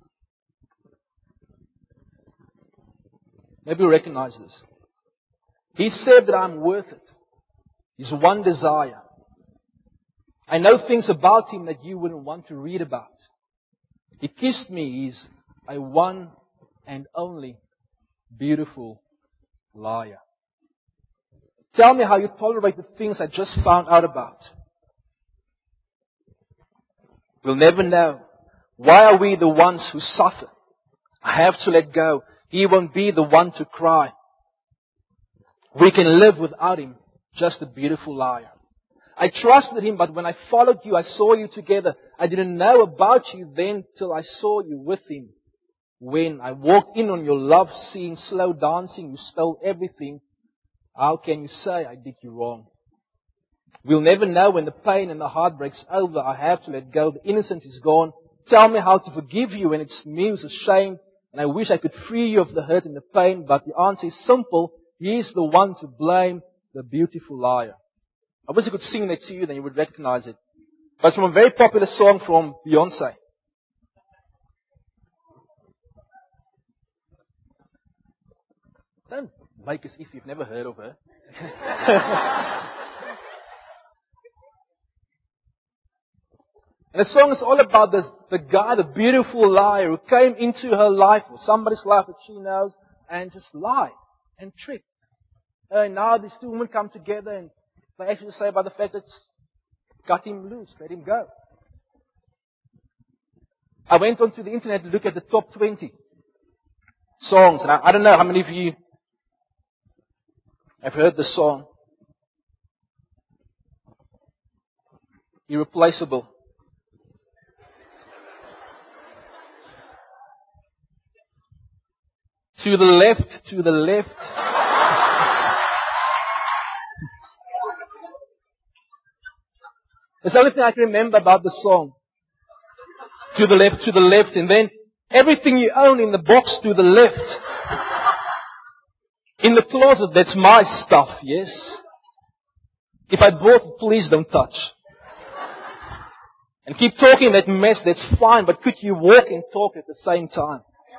A: Maybe you recognize this. He said that I'm worth it. His one desire. I know things about him that you wouldn't want to read about. He kissed me. He's a one and only beautiful liar. Tell me how you tolerate the things I just found out about. We'll never know. Why are we the ones who suffer? I have to let go. He won't be the one to cry. We can live without him. Just a beautiful liar. I trusted him, but when I followed you, I saw you together. I didn't know about you then till I saw you with him. When I walked in on your love scene, slow dancing, you stole everything. How can you say I did you wrong? We'll never know when the pain and the heartbreak's over. I have to let go. The innocence is gone. Tell me how to forgive you when it's me who's ashamed. And I wish I could free you of the hurt and the pain. But the answer is simple. He's the one to blame, the beautiful liar. I wish I could sing that to you, then you would recognize it. But it's from a very popular song from Beyonce. Don't make as if you've never heard of her. And the song is all about the guy, the beautiful liar who came into her life or somebody's life that she knows and just lied and tricked. And now these two women come together and they actually say about the fact that cut him loose, let him go. I went onto the internet to look at the top 20 songs. And I don't know how many of you have heard the song Irreplaceable. To the left, to the left. That's the only thing I can remember about the song. To the left, and then everything you own in the box to the left. In the closet, that's my stuff, yes. If I bought it, please don't touch. And keep talking that mess, that's fine, but could you walk and talk at the same time?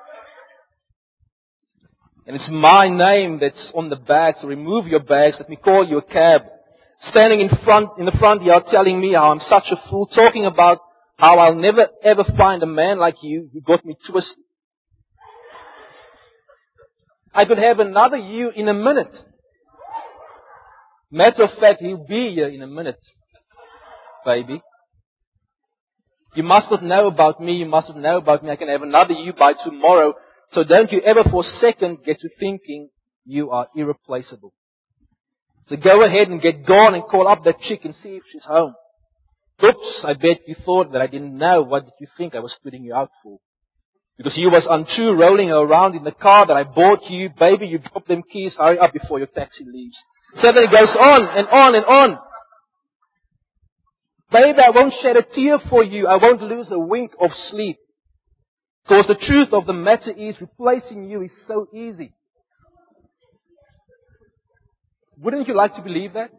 A: And it's my name that's on the bags. So remove your bags. Let me call you a cab. Standing in the front yard telling me how I'm such a fool. Talking about how I'll never ever find a man like you. You got me twisted. I could have another you in a minute. Matter of fact, he'll be here in a minute. Baby. You must not know about me. You must not know about me. I can have another you by tomorrow. So don't you ever for a second get to thinking you are irreplaceable. So go ahead and get gone and call up that chick and see if she's home. Oops, I bet you thought that I didn't know. What did you think I was putting you out for? Because you was untrue, rolling around in the car that I bought you. Baby, you drop them keys, hurry up before your taxi leaves. So then it goes on and on and on. Baby, I won't shed a tear for you. I won't lose a wink of sleep. Because the truth of the matter is, replacing you is so easy. Wouldn't you like to believe that?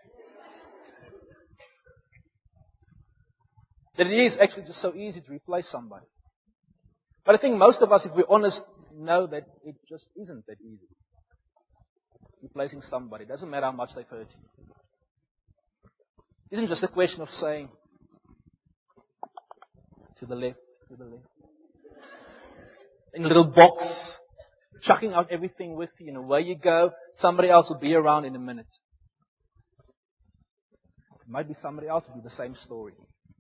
A: That it is actually just so easy to replace somebody. But I think most of us, if we're honest, know that it just isn't that easy. Replacing somebody. It doesn't matter how much they've hurt you. It isn't just a question of saying, to the left, to the left. In a little box, chucking out everything with you, and away you go. Somebody else will be around in a minute. It might be somebody else who do the same story.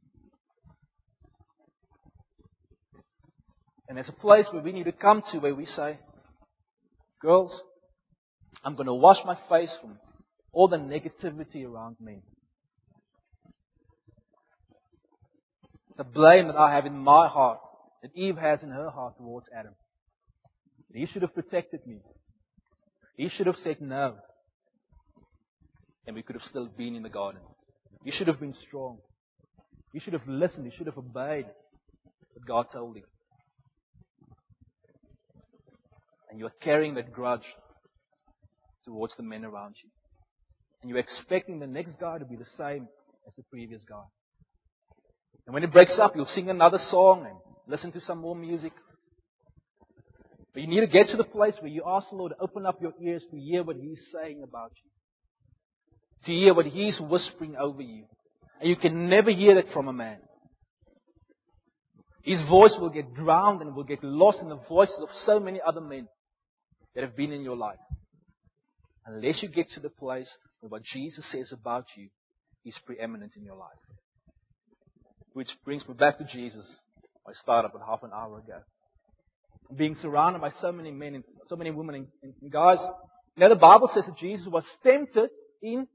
A: And there's a place where we need to come to where we say, girls, I'm going to wash my face from all the negativity around me. The blame that I have in my heart, that Eve has in her heart towards Adam. He should have protected me. He should have said no. And we could have still been in the garden. He should have been strong. He should have listened. He should have obeyed what God told him. And you're carrying that grudge towards the men around you. And you're expecting the next guy to be the same as the previous guy. And when it breaks up, you'll sing another song and listen to some more music. But you need to get to the place where you ask the Lord to open up your ears to hear what He's saying about you. To hear what He's whispering over you. And you can never hear that from a man. His voice will get drowned and will get lost in the voices of so many other men that have been in your life. Unless you get to the place where what Jesus says about you is preeminent in your life. Which brings me back to Jesus. I started about half an hour ago. Being surrounded by so many men and so many women and guys. The Bible says that Jesus was tempted in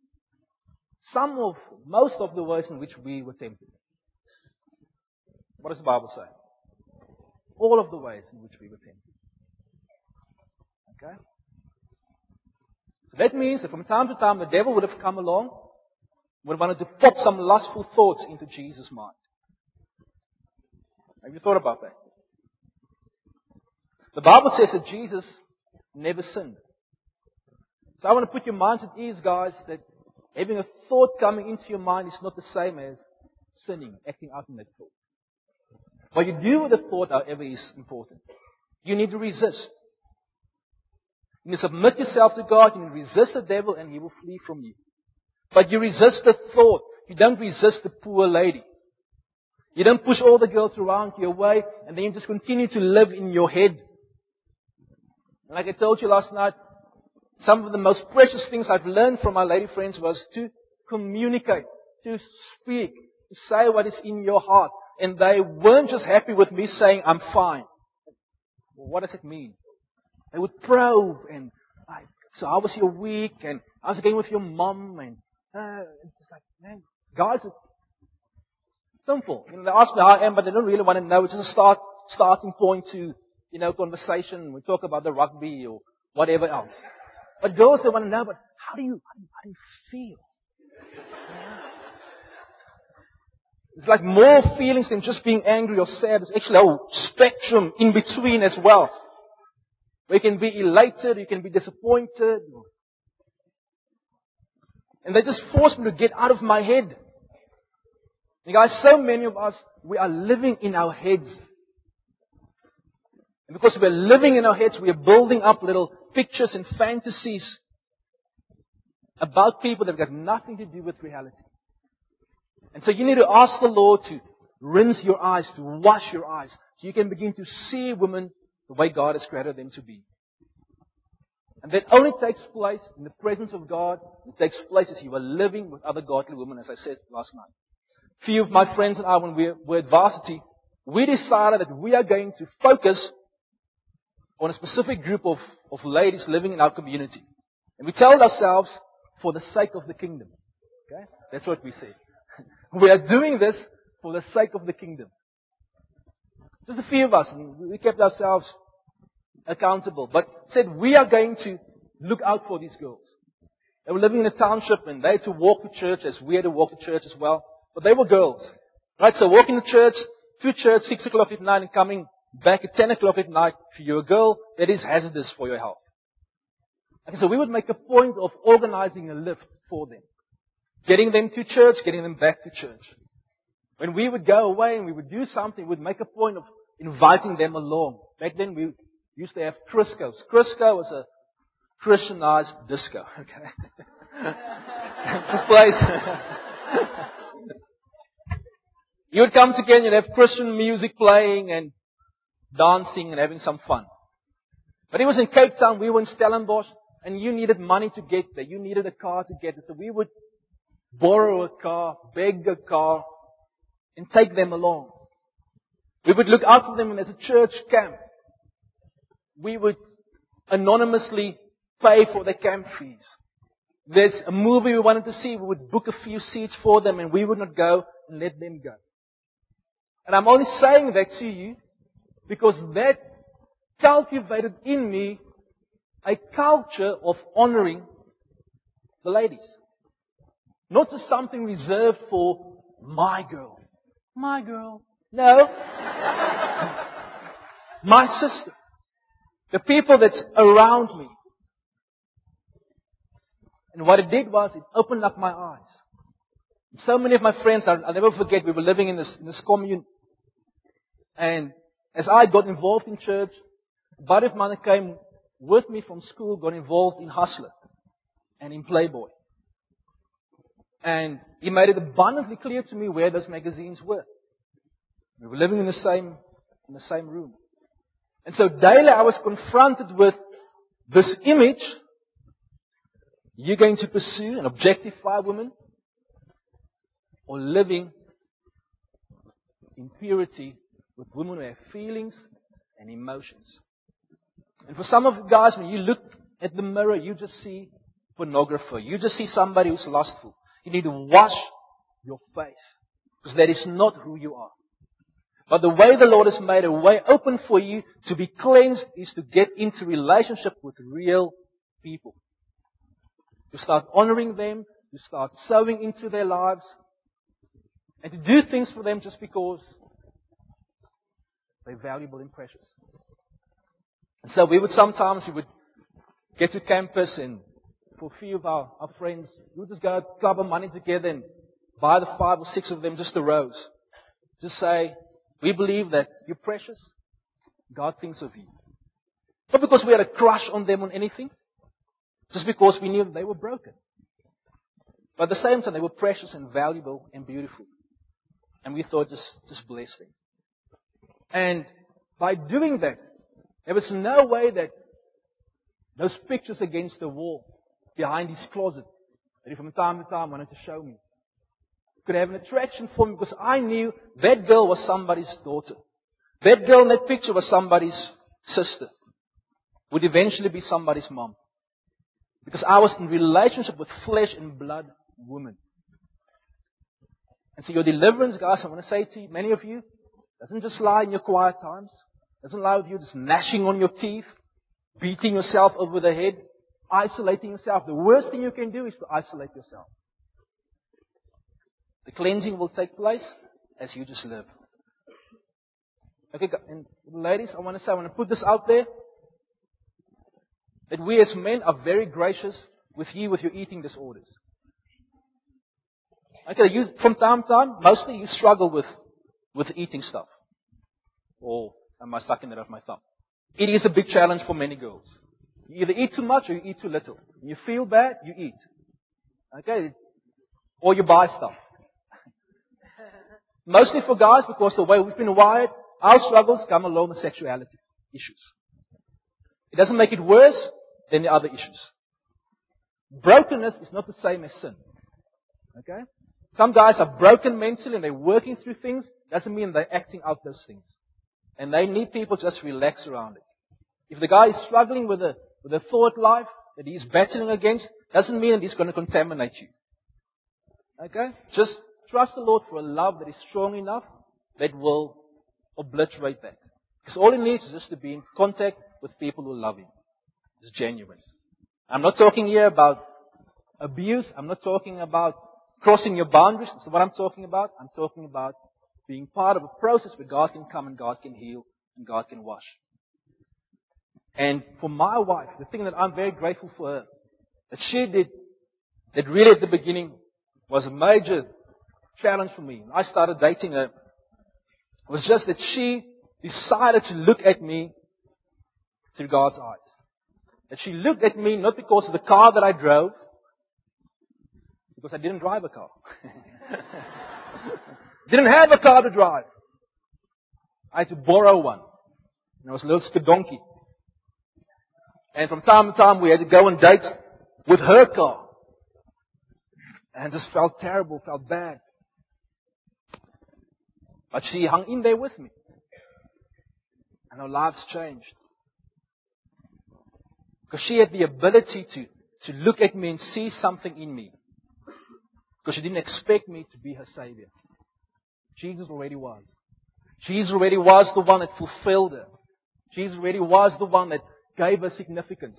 A: most of the ways in which we were tempted. What does the Bible say? All of the ways in which we were tempted. Okay? So that means that from time to time the devil would have come along, would have wanted to pop some lustful thoughts into Jesus' mind. Have you thought about that? The Bible says that Jesus never sinned. So I want to put your minds at ease, guys, that having a thought coming into your mind is not the same as sinning, acting out in that thought. What you do with the thought, however, is important. You need to resist. You need to submit yourself to God, you need to resist the devil, and he will flee from you. But you resist the thought. You don't resist the poor lady. You don't push all the girls around you away, and then you just continue to live in your head. And like I told you last night, some of the most precious things I've learned from my lady friends was to communicate, to speak, to say what is in your heart. And they weren't just happy with me saying, I'm fine. Well, what does it mean? They would probe, and so how was your week? And I was again with your mom, and it's like, man, guys, it's simple. They ask me how I am, but they don't really want to know. It's just a starting point to, conversation. We talk about the rugby or whatever else. But girls, they want to know, but how do you feel? It's like more feelings than just being angry or sad. There's actually a whole spectrum in between as well. Where you can be elated, you can be disappointed. And they just force me to get out of my head. You guys, so many of us, we are living in our heads. And because we're living in our heads, we are building up little pictures and fantasies about people that have got nothing to do with reality. And so you need to ask the Lord to rinse your eyes, to wash your eyes, so you can begin to see women the way God has created them to be. And that only takes place in the presence of God. It takes place as you are living with other godly women, as I said last night. A few of my friends and I, when we were at varsity, we decided that we are going to focus on a specific group of ladies living in our community. And we told ourselves, for the sake of the kingdom. Okay? That's what we said. We are doing this for the sake of the kingdom. Just a few of us, and we kept ourselves accountable, but said we are going to look out for these girls. They were living in a township and they had to walk to church as we had to walk to church as well. But they were girls. Right, so walking to church, 6 o'clock at night and coming back at 10 o'clock at night, if you're a girl, that is hazardous for your health. Okay, so we would make a point of organizing a lift for them. Getting them to church, getting them back to church. When we would go away and we would do something, we'd make a point of inviting them along. Back then we used to have Crisco's. Crisco was a Christianized disco. Okay. The place. You would come together and you'd have Christian music playing and dancing and having some fun. But he was in Cape Town, we were in Stellenbosch, and you needed money to get there. You needed a car to get there. So we would borrow a car, beg a car, and take them along. We would look out for them when there's a church camp. We would anonymously pay for the camp fees. There's a movie we wanted to see, we would book a few seats for them and we would not go and let them go. And I'm only saying that to you because that cultivated in me a culture of honoring the ladies. Not just something reserved for my girl. My girl. No. My sister. The people that's around me. And what it did was, it opened up my eyes. So many of my friends, I'll never forget, we were living in this commune. And as I got involved in church, a buddy of mine came with me from school, got involved in Hustler and in Playboy. And he made it abundantly clear to me where those magazines were. We were living in the same room. And so daily I was confronted with this image. You're going to pursue and objectify women, or living in purity with women who have feelings and emotions. And for some of you guys, when you look at the mirror, you just see pornographer. You just see somebody who's lustful. You need to wash your face, because that is not who you are. But the way the Lord has made a way open for you to be cleansed is to get into relationship with real people. To start honoring them, to start sowing into their lives, and to do things for them just because they're valuable and precious. And so we would get to campus, and for a few of our friends, we would just go club our money together and buy the 5 or 6 of them just a rose. Just say, we believe that you're precious. God thinks of you. Not because we had a crush on them on anything. Just because we knew they were broken. But at the same time, they were precious and valuable and beautiful. And we thought, just bless them. And by doing that, there was no way that those pictures against the wall, behind his closet, that he from time to time wanted to show me, could have an attraction for me, because I knew that girl was somebody's daughter. That girl in that picture was somebody's sister. Would eventually be somebody's mom. Because I was in relationship with flesh and blood women. And so your deliverance, guys, I want to say to you, many of you, doesn't just lie in your quiet times. Doesn't lie with you just gnashing on your teeth, beating yourself over the head, isolating yourself. The worst thing you can do is to isolate yourself. The cleansing will take place as you just live. Okay, and ladies, I want to put this out there. That we as men are very gracious with you with your eating disorders. Okay, from time to time, mostly you struggle with eating stuff. Or am I sucking it off my thumb? It is a big challenge for many girls. You either eat too much or you eat too little. When you feel bad, you eat. Okay? Or you buy stuff. Mostly for guys, because the way we've been wired, our struggles come along with sexuality issues. It doesn't make it worse than the other issues. Brokenness is not the same as sin. Okay? Some guys are broken mentally and they're working through things. Doesn't mean they're acting out those things. And they need people to just relax around it. If the guy is struggling with a thought life that he's battling against, doesn't mean that he's going to contaminate you. Okay? Just trust the Lord for a love that is strong enough that will obliterate that. Because all he needs is just to be in contact with people who love him. It's genuine. I'm not talking here about abuse. I'm not talking about crossing your boundaries. That's what I'm talking about. I'm talking about being part of a process where God can come and God can heal and God can wash. And for my wife, the thing that I'm very grateful for her, that she did, that really at the beginning was a major challenge for me. When I started dating her, was just that she decided to look at me through God's eyes. That she looked at me not because of the car that I drove, because I didn't drive a car. Didn't have a car to drive. I had to borrow one. And it was a little skedonkie. And from time to time we had to go on dates with her car. And just felt terrible, felt bad. But she hung in there with me. And our lives changed. Because she had the ability to look at me and see something in me. Because she didn't expect me to be her Savior. Jesus already was. Jesus already was the one that fulfilled her. Jesus already was the one that gave her significance.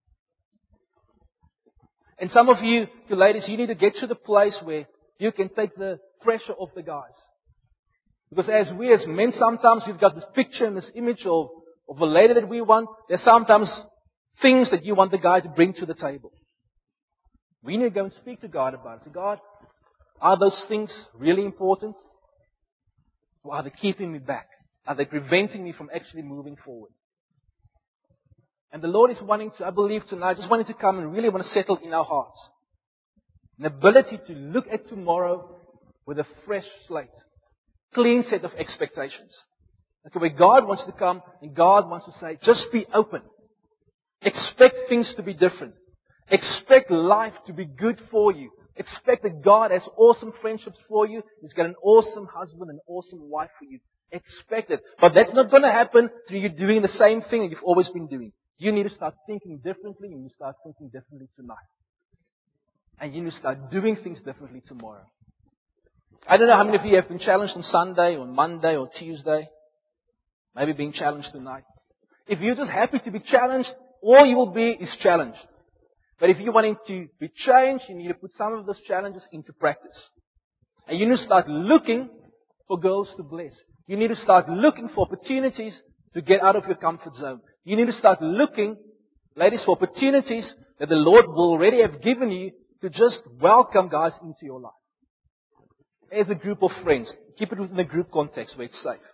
A: And some of you ladies, you need to get to the place where you can take the pressure off the guys. Because as we as men, sometimes we've got this picture and this image of a lady that we want. There's sometimes things that you want the guy to bring to the table. We need to go and speak to God about it. Say, God, are those things really important? Or are they keeping me back? Are they preventing me from actually moving forward? And the Lord is wanting to, I believe tonight, just wanting to come and really want to settle in our hearts. An ability to look at tomorrow with a fresh slate. Clean set of expectations. Okay, where God wants to come and God wants to say, just be open. Expect things to be different. Expect life to be good for you. Expect that God has awesome friendships for you. He's got an awesome husband, an awesome wife for you. Expect it. But that's not going to happen through you doing the same thing that you've always been doing. You need to start thinking differently, and you start thinking differently tonight. And you need to start doing things differently tomorrow. I don't know how many of you have been challenged on Sunday, or Monday, or Tuesday. Maybe being challenged tonight. If you're just happy to be challenged, all you will be is challenged. But if you're wanting to be changed, you need to put some of those challenges into practice. And you need to start looking for girls to bless. You need to start looking for opportunities to get out of your comfort zone. You need to start looking, ladies, for opportunities that the Lord will already have given you to just welcome guys into your life. As a group of friends. Keep it within a group context where it's safe.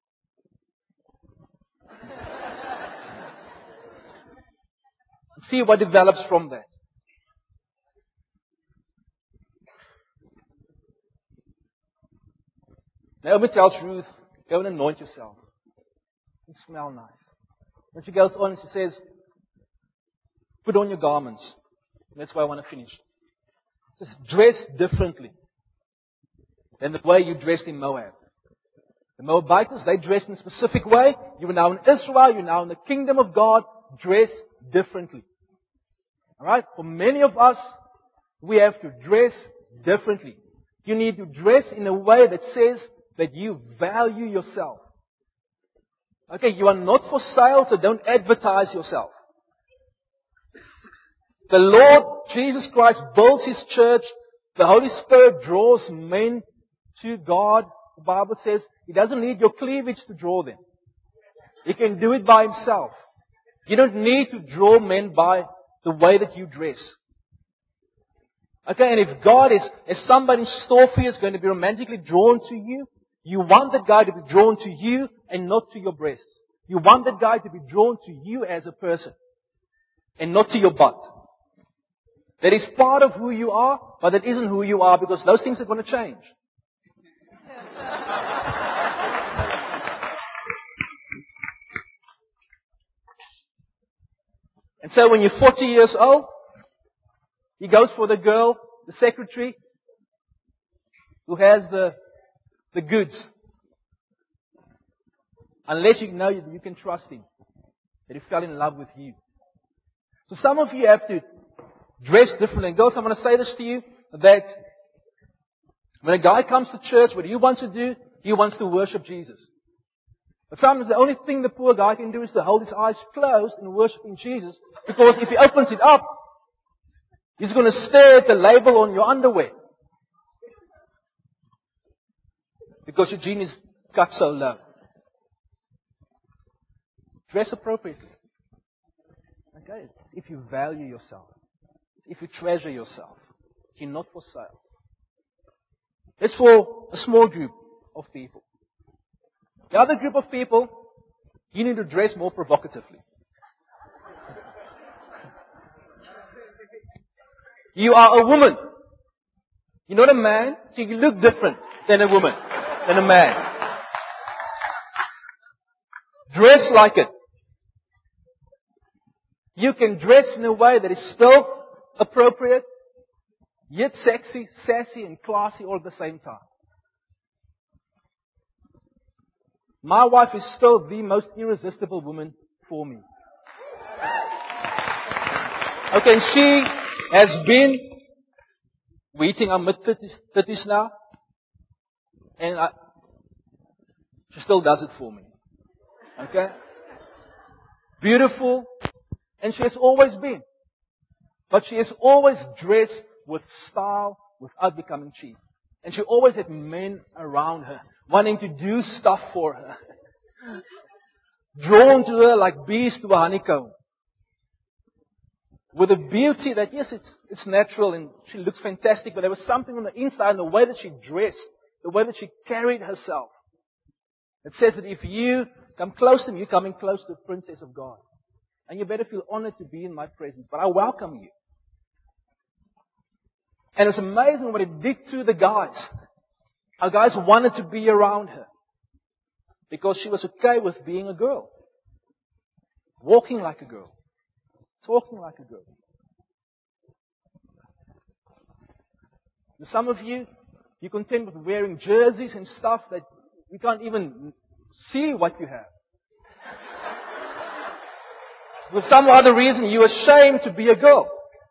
A: See what develops from that. Naomi tells Ruth, go and anoint yourself. You smell nice. Then she goes on and she says, put on your garments. That's where I want to finish. Just dress differently than the way you dressed in Moab. The Moabites, they dressed in a specific way. You are now in Israel, you're now in the kingdom of God. Dress differently. Alright? For many of us, we have to dress differently. You need to dress in a way that says that you value yourself. Okay, you are not for sale, so don't advertise yourself. The Lord Jesus Christ builds His church. The Holy Spirit draws men to God. The Bible says He doesn't need your cleavage to draw them. He can do it by Himself. You don't need to draw men by the way that you dress. Okay, and if God is somebody in store for you, is going to be romantically drawn to you, you want that guy to be drawn to you and not to your breasts. You want that guy to be drawn to you as a person and not to your butt. That is part of who you are, but that isn't who you are because those things are going to change. And so when you're 40 years old, he goes for the girl, the secretary, who has the goods. Unless you know you can trust him. That he fell in love with you. So some of you have to dress differently. And girls, I'm going to say this to you, that when a guy comes to church, what he wants to do, he wants to worship Jesus. But sometimes the only thing the poor guy can do is to hold his eyes closed and worship in Jesus. Because if he opens it up, he's going to stare at the label on your underwear. Because your jean is cut so low. Dress appropriately. Okay? If you value yourself. If you treasure yourself. You're not for sale. It's for a small group of people. The other group of people, you need to dress more provocatively. You are a woman. You're not a man, so you look different than a woman, than a man. Dress like it. You can dress in a way that is still appropriate, yet sexy, sassy, and classy all at the same time. My wife is still the most irresistible woman for me. Okay, and she has been, we're eating our mid-30s now, and she still does it for me. Okay? Beautiful, and she has always been. But she has always dressed with style without becoming cheap. And she always had men around her, wanting to do stuff for her. Drawn to her like bees to a honeycomb. With a beauty that, yes, it's natural and she looks fantastic, but there was something on the inside, in the way that she dressed, the way that she carried herself. It says that if you come close to me, you're coming close to the Princess of God. And you better feel honored to be in my presence. But I welcome you. And it's amazing what it did to the guys. Our guys wanted to be around her. Because she was okay with being a girl. Walking like a girl. Talking like a girl. And some of you, you're content with wearing jerseys and stuff that you can't even see what you have. For some other reason, you're ashamed to be a girl.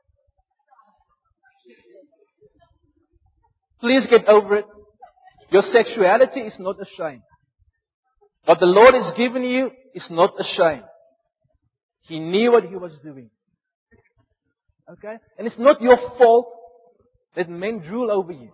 A: Please get over it. Your sexuality is not a shame. What the Lord has given you is not a shame. He knew what He was doing. Okay? And it's not your fault that men drool over you.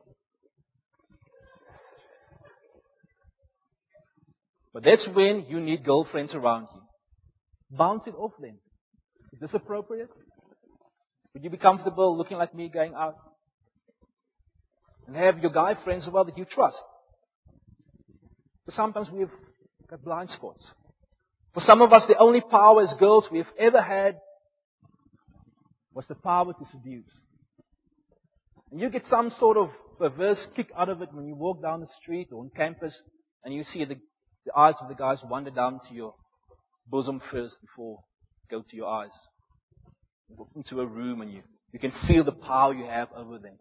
A: But that's when you need girlfriends around you. Bounce it off then. Is this appropriate? Would you be comfortable looking like me going out? And have your guy friends as well that you trust. But sometimes we've got blind spots. For some of us, the only power as girls we have ever had was the power to seduce. And you get some sort of perverse kick out of it when you walk down the street or on campus and you see the eyes of the guys wander down to your bosom first before go to your eyes. You walk into a room and you can feel the power you have over them.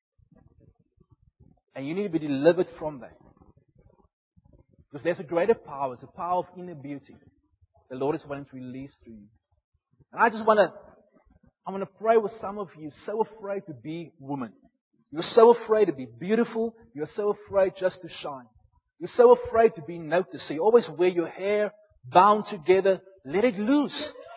A: And you need to be delivered from that. Because there's a greater power. It's a power of inner beauty. The Lord is wanting to release through you. And I want to pray with some of you so afraid to be women. You're so afraid to be beautiful. You're so afraid just to shine. You're so afraid to be noticed. So you always wear your hair bound together. Let it loose.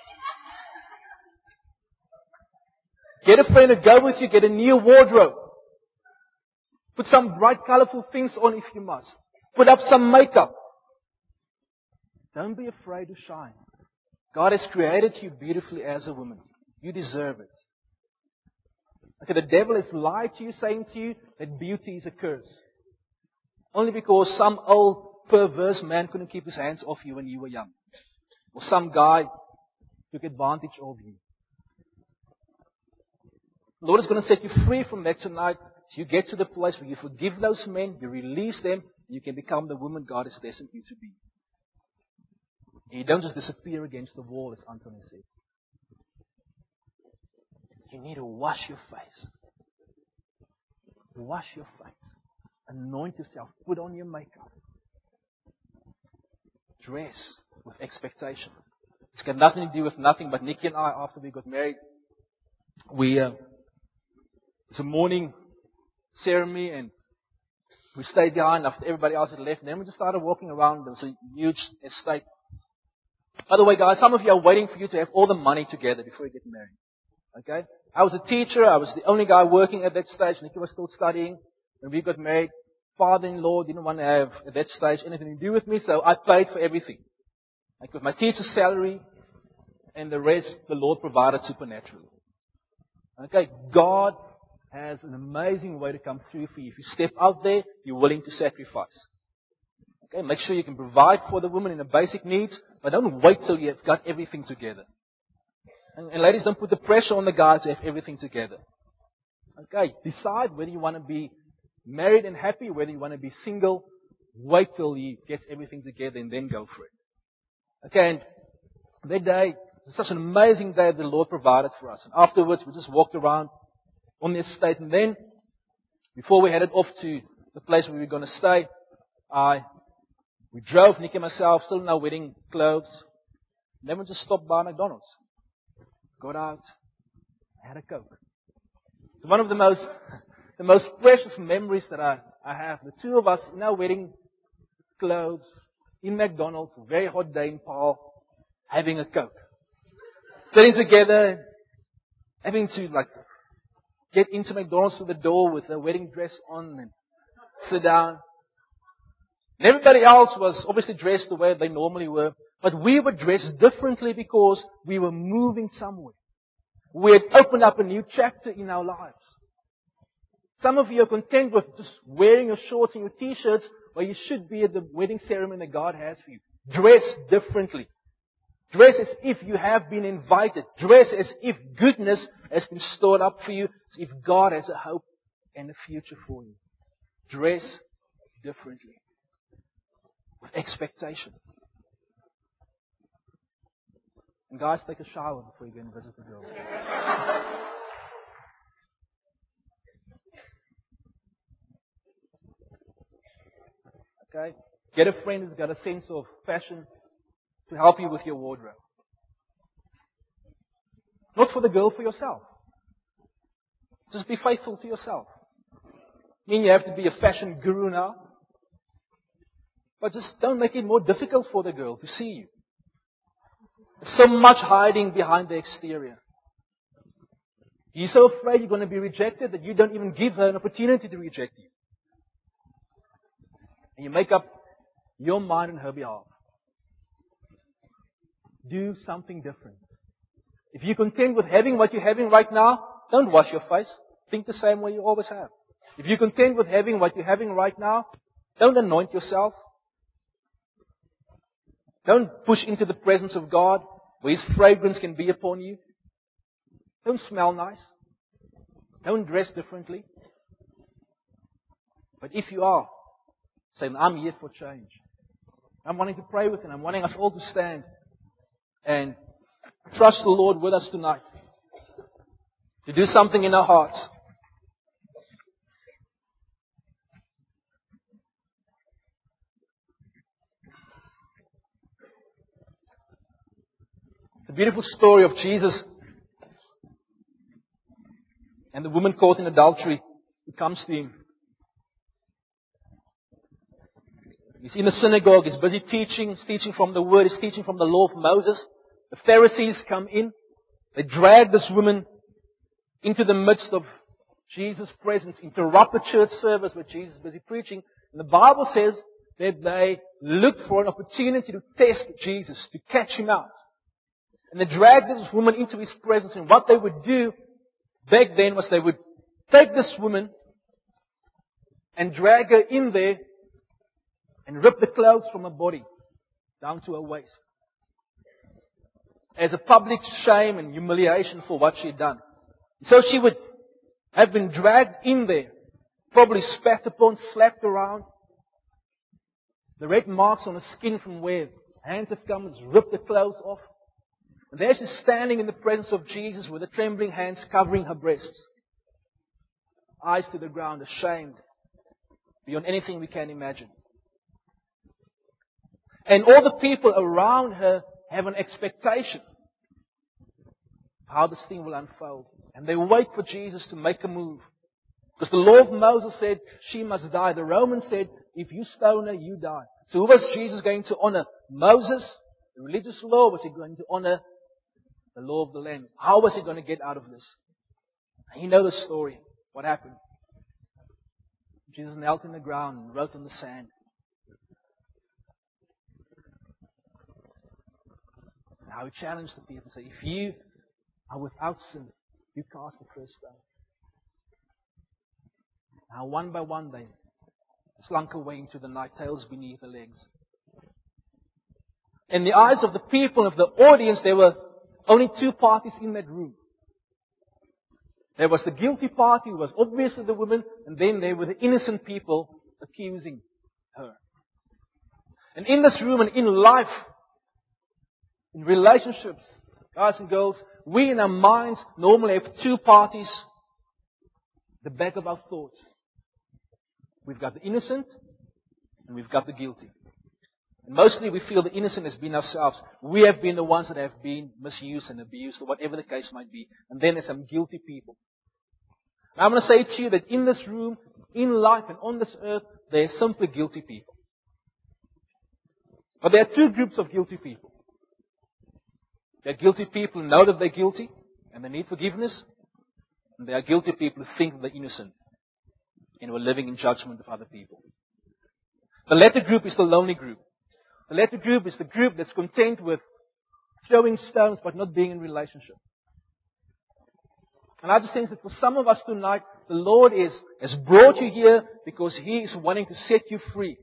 A: Get a friend to go with you. Get a new wardrobe. Put some bright, colorful things on if you must. Put up some makeup. Don't be afraid to shine. God has created you beautifully as a woman. You deserve it. Okay, the devil has lied to you, saying to you that beauty is a curse. Only because some old perverse man couldn't keep his hands off you when you were young. Or some guy took advantage of you. The Lord is going to set you free from that tonight. So you get to the place where you forgive those men, you release them, and you can become the woman God has destined you to be. And you don't just disappear against the wall, as Anthony said. You need to wash your face. Wash your face. Anoint yourself. Put on your makeup. Dress with expectation. It's got nothing to do with nothing, but Nikki and I, after we got married, it's a morning ceremony and we stayed behind after everybody else had left. And then we just started walking around. There was a huge estate. By the way, guys, some of you are waiting for you to have all the money together before you get married. Okay? I was a teacher. I was the only guy working at that stage. Nikki was still studying. When we got married, father-in-law didn't want to have, at that stage, anything to do with me, so I paid for everything. Like with my teacher's salary and the rest, the Lord provided supernaturally. Okay? God has an amazing way to come through for you. If you step out there, you're willing to sacrifice. Okay? Make sure you can provide for the woman in the basic needs, but don't wait till you've got everything together. And ladies, don't put the pressure on the guys to have everything together. Okay? Decide whether you want to be married and happy, whether you want to be single. Wait till he gets everything together and then go for it. Okay, and that day, It's such an amazing day the Lord provided for us. And afterwards, we just walked around on the estate. And then, before we headed off to the place where we were going to stay, we drove, Nick and myself, still in our wedding clothes. And then we just stopped by McDonald's. Got out, had a Coke. It's one of the most precious memories that I have. The two of us in our wedding clothes, in McDonald's, a very hot day in Paarl, having a Coke. Sitting together, having to get into McDonald's through the door with a wedding dress on and sit down. And everybody else was obviously dressed the way they normally were, but we were dressed differently because we were moving somewhere. We had opened up a new chapter in our lives. Some of you are content with just wearing your shorts and your t-shirts where you should be at the wedding ceremony that God has for you. Dress differently. Dress as if you have been invited. Dress as if goodness has been stored up for you. As if God has a hope and a future for you. Dress differently. With expectation. And guys, take a shower before you go and visit the girl. Okay? Get a friend who's got a sense of fashion to help you with your wardrobe. Not for the girl, for yourself. Just be faithful to yourself. I mean, you have to be a fashion guru now. But just don't make it more difficult for the girl to see you. There's so much hiding behind the exterior. You're so afraid you're going to be rejected that you don't even give her an opportunity to reject you. And you make up your mind on her behalf. Do something different. If you're content with having what you're having right now, don't wash your face. Think the same way you always have. If you're content with having what you're having right now, don't anoint yourself. Don't push into the presence of God where His fragrance can be upon you. Don't smell nice. Don't dress differently. But if you are saying, I'm here for change. I'm wanting to pray with you. I'm wanting us all to stand and trust the Lord with us tonight. To do something in our hearts. It's a beautiful story of Jesus and the woman caught in adultery who comes to Him. He's in the synagogue, he's busy teaching, he's teaching from the Word, he's teaching from the law of Moses. The Pharisees come in, they drag this woman into the midst of Jesus' presence, interrupt the church service where Jesus is busy preaching. And the Bible says that they looked for an opportunity to test Jesus, to catch Him out. And they dragged this woman into His presence. And what they would do back then was they would take this woman and drag her in there and rip the clothes from her body down to her waist. As a public shame and humiliation for what she had done. So she would have been dragged in there, probably spat upon, slapped around. The red marks on her skin from where hands have come and ripped the clothes off. And there she's standing in the presence of Jesus with the trembling hands covering her breasts. Eyes to the ground, ashamed beyond anything we can imagine. And all the people around her have an expectation of how this thing will unfold. And they wait for Jesus to make a move. Because the law of Moses said she must die. The Romans said, if you stone her, you die. So who was Jesus going to honor? Moses, the religious law? Was He going to honor the law of the land? How was He going to get out of this? And you know the story. What happened? Jesus knelt in the ground and wrote on the sand. Now He challenged the people and said, if you are without sin, you cast the first stone. Now one by one they slunk away into the night, tails beneath the legs. In the eyes of the people, of the audience, there were only two parties in that room. There was the guilty party, who was obviously the woman, and then there were the innocent people accusing her. And in this room and in life, in relationships, Guys and girls, we in our minds normally have two parties, the back of our thoughts. We've got the innocent and we've got the guilty. And mostly we feel the innocent has been ourselves. We have been the ones that have been misused and abused, or whatever the case might be. And then there's some guilty people. And I'm going to say to you that in this room, in life and on this earth, there are simply guilty people. But there are two groups of guilty people. There are guilty people who know that they're guilty and they need forgiveness. And there are guilty people who think they're innocent and who are living in judgment of other people. The latter group is the lonely group. The latter group is the group that's content with throwing stones but not being in relationship. And I just sense that for some of us tonight, the Lord has brought you here because He is wanting to set you free.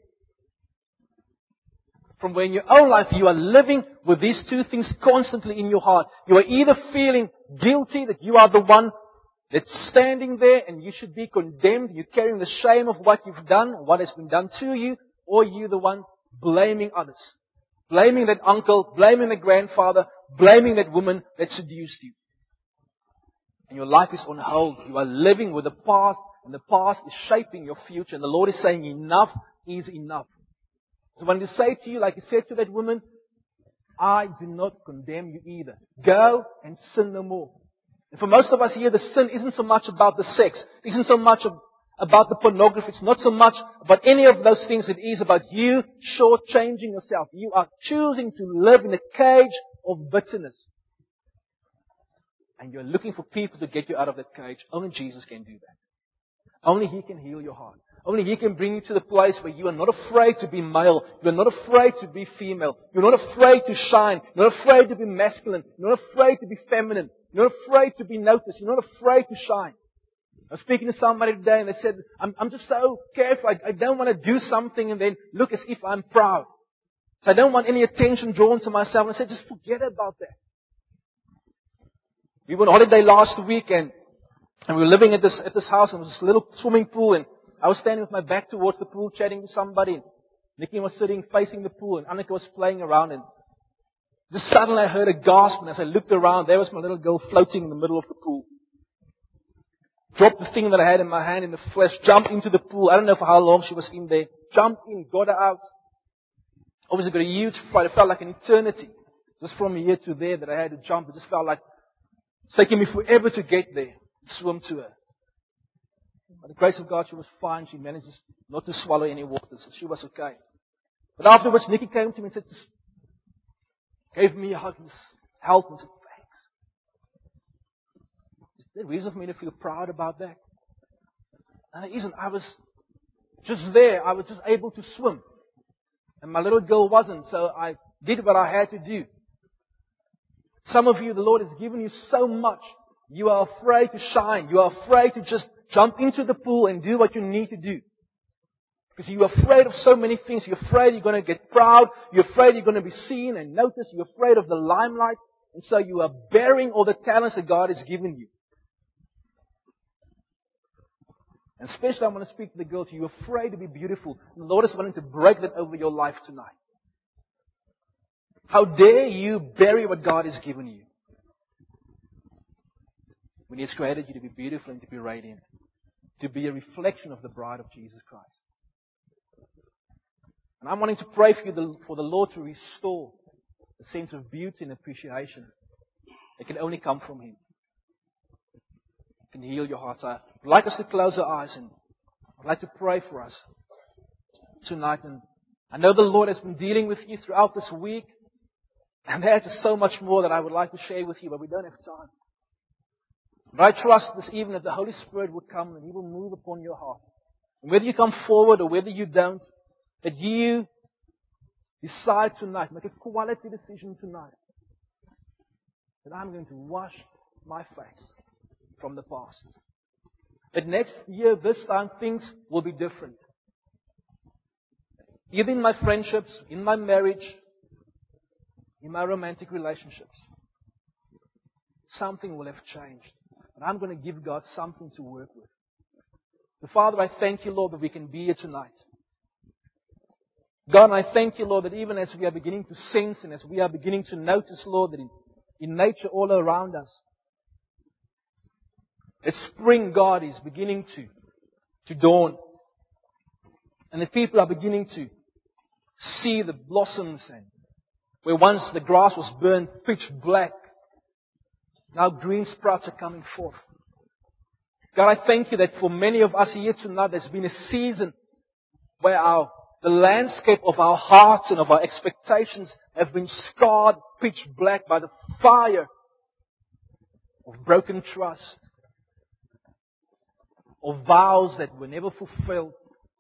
A: From where in your own life you are living with these two things constantly in your heart. You are either feeling guilty that you are the one that's standing there and you should be condemned. You're carrying the shame of what you've done, what has been done to you, or you're the one blaming others. Blaming that uncle, blaming the grandfather, blaming that woman that seduced you. And your life is on hold. You are living with the past, and the past is shaping your future. And the Lord is saying, enough is enough. So when He say to you, like He said to that woman, I do not condemn you either. Go and sin no more. And for most of us here, the sin isn't so much about the sex. It isn't so much about the pornography. It's not so much about any of those things. It is about you shortchanging yourself. You are choosing to live in a cage of bitterness. And you're looking for people to get you out of that cage. Only Jesus can do that. Only He can heal your heart. Only He can bring you to the place where you are not afraid to be male. You're not afraid to be female. You're not afraid to shine. You're not afraid to be masculine. You're not afraid to be feminine. You're not afraid to be noticed. You're not afraid to shine. I was speaking to somebody today and they said, I'm just so careful. I don't want to do something and then look as if I'm proud. So I don't want any attention drawn to myself. And I said, just forget about that. We were on holiday last week and we were living at this house and there was this little swimming pool and I was standing with my back towards the pool chatting to somebody. And Nikki was sitting facing the pool and Annika was playing around and just suddenly I heard a gasp and as I looked around, there was my little girl floating in the middle of the pool. Dropped the thing that I had in my hand in the flesh, jumped into the pool. I don't know for how long she was in there. Jumped in, got her out. Obviously got a huge fright. It felt like an eternity. Just from here to there that I had to jump. It just felt like it's taking me forever to get there. Swim to her. By the grace of God, she was fine. She managed not to swallow any water, so she was okay. But afterwards, Nikki came to me and said, gave me a hug and helped me and said, thanks. Is there a reason for me to feel proud about that? And it isn't. I was just there. I was just able to swim. And my little girl wasn't, so I did what I had to do. Some of you, the Lord has given you so much. You are afraid to shine. You are afraid to just jump into the pool and do what you need to do. Because you're afraid of so many things. You're afraid you're going to get proud. You're afraid you're going to be seen and noticed. You're afraid of the limelight. And so you are bearing all the talents that God has given you. And especially I want to speak to the girls. You're afraid to be beautiful. And the Lord is wanting to break that over your life tonight. How dare you bury what God has given you? When He has created you to be beautiful and to be radiant. To be a reflection of the bride of Jesus Christ. And I'm wanting to pray for you for the Lord to restore a sense of beauty and appreciation. It can only come from Him. It can heal your hearts. I'd like us to close our eyes and I'd like to pray for us tonight. And I know the Lord has been dealing with you throughout this week. And there's just so much more that I would like to share with you, but we don't have time. But I trust this evening that the Holy Spirit will come and He will move upon your heart. And whether you come forward or whether you don't, that you decide tonight, make a quality decision tonight, that I'm going to wash my face from the past. That next year, this time, things will be different. Either in my friendships, in my marriage, in my romantic relationships. Something will have changed. And I'm going to give God something to work with. So Father, I thank You, Lord, that we can be here tonight. God, I thank You, Lord, that even as we are beginning to sense and as we are beginning to notice, Lord, that in nature all around us. That spring, God, is beginning to dawn. And the people are beginning to see the blossoms, and where once the grass was burned pitch black, now green sprouts are coming forth. God, I thank you that for many of us here tonight, there's been a season where the landscape of our hearts and of our expectations have been scarred pitch black by the fire of broken trust, of vows that were never fulfilled,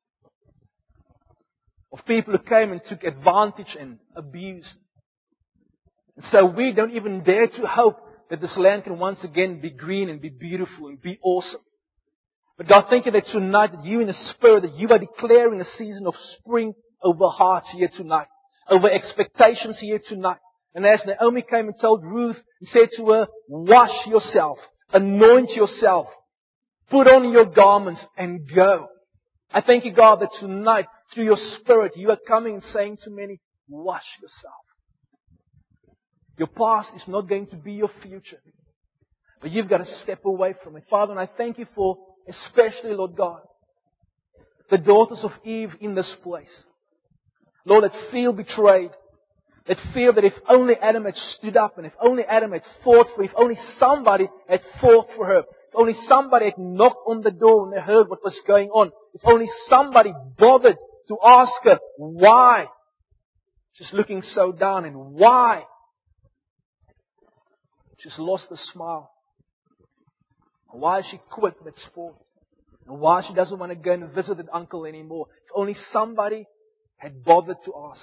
A: of people who came and took advantage and abused. And so we don't even dare to hope that this land can once again be green and be beautiful and be awesome. But God, thank you that tonight, that you in the Spirit, that you are declaring a season of spring over hearts here tonight, over expectations here tonight. And as Naomi came and told Ruth, he said to her, wash yourself, anoint yourself, put on your garments and go. I thank you, God, that tonight, through your Spirit, you are coming and saying to many, wash yourself. Your past is not going to be your future. But you've got to step away from it. Father, and I thank you for, especially, Lord God, the daughters of Eve in this place. Lord, that feel betrayed. That feel that if only Adam had stood up, and if only Adam had fought for her, if only somebody had fought for her, if only somebody had knocked on the door when they heard what was going on, if only somebody bothered to ask her why she's looking so down and why she's lost the smile, and why she quit that sport, and why she doesn't want to go and visit that uncle anymore. If only somebody had bothered to ask.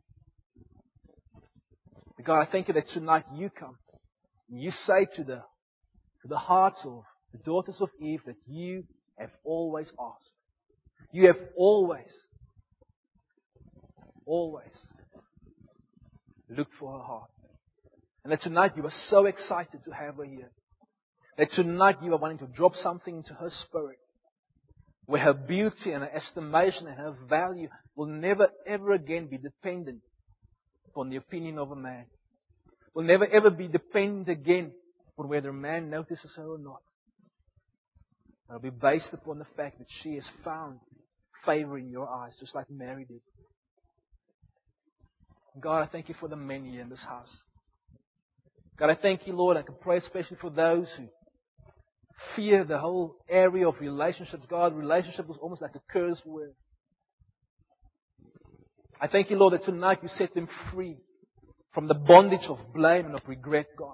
A: But God, I thank you that tonight you come and you say to the hearts of the daughters of Eve that you have always asked. You have always looked for her heart. And that tonight you are so excited to have her here. That tonight you are wanting to drop something into her spirit, where her beauty and her estimation and her value will never ever again be dependent upon the opinion of a man. Will never ever be dependent again on whether a man notices her or not. It will be based upon the fact that she has found favor in your eyes, just like Mary did. God, I thank you for the men here in this house. God, I thank you, Lord. I can pray especially for those who fear the whole area of relationships. God, relationship was almost like a cursed word. I thank you, Lord, that tonight you set them free from the bondage of blame and of regret, God.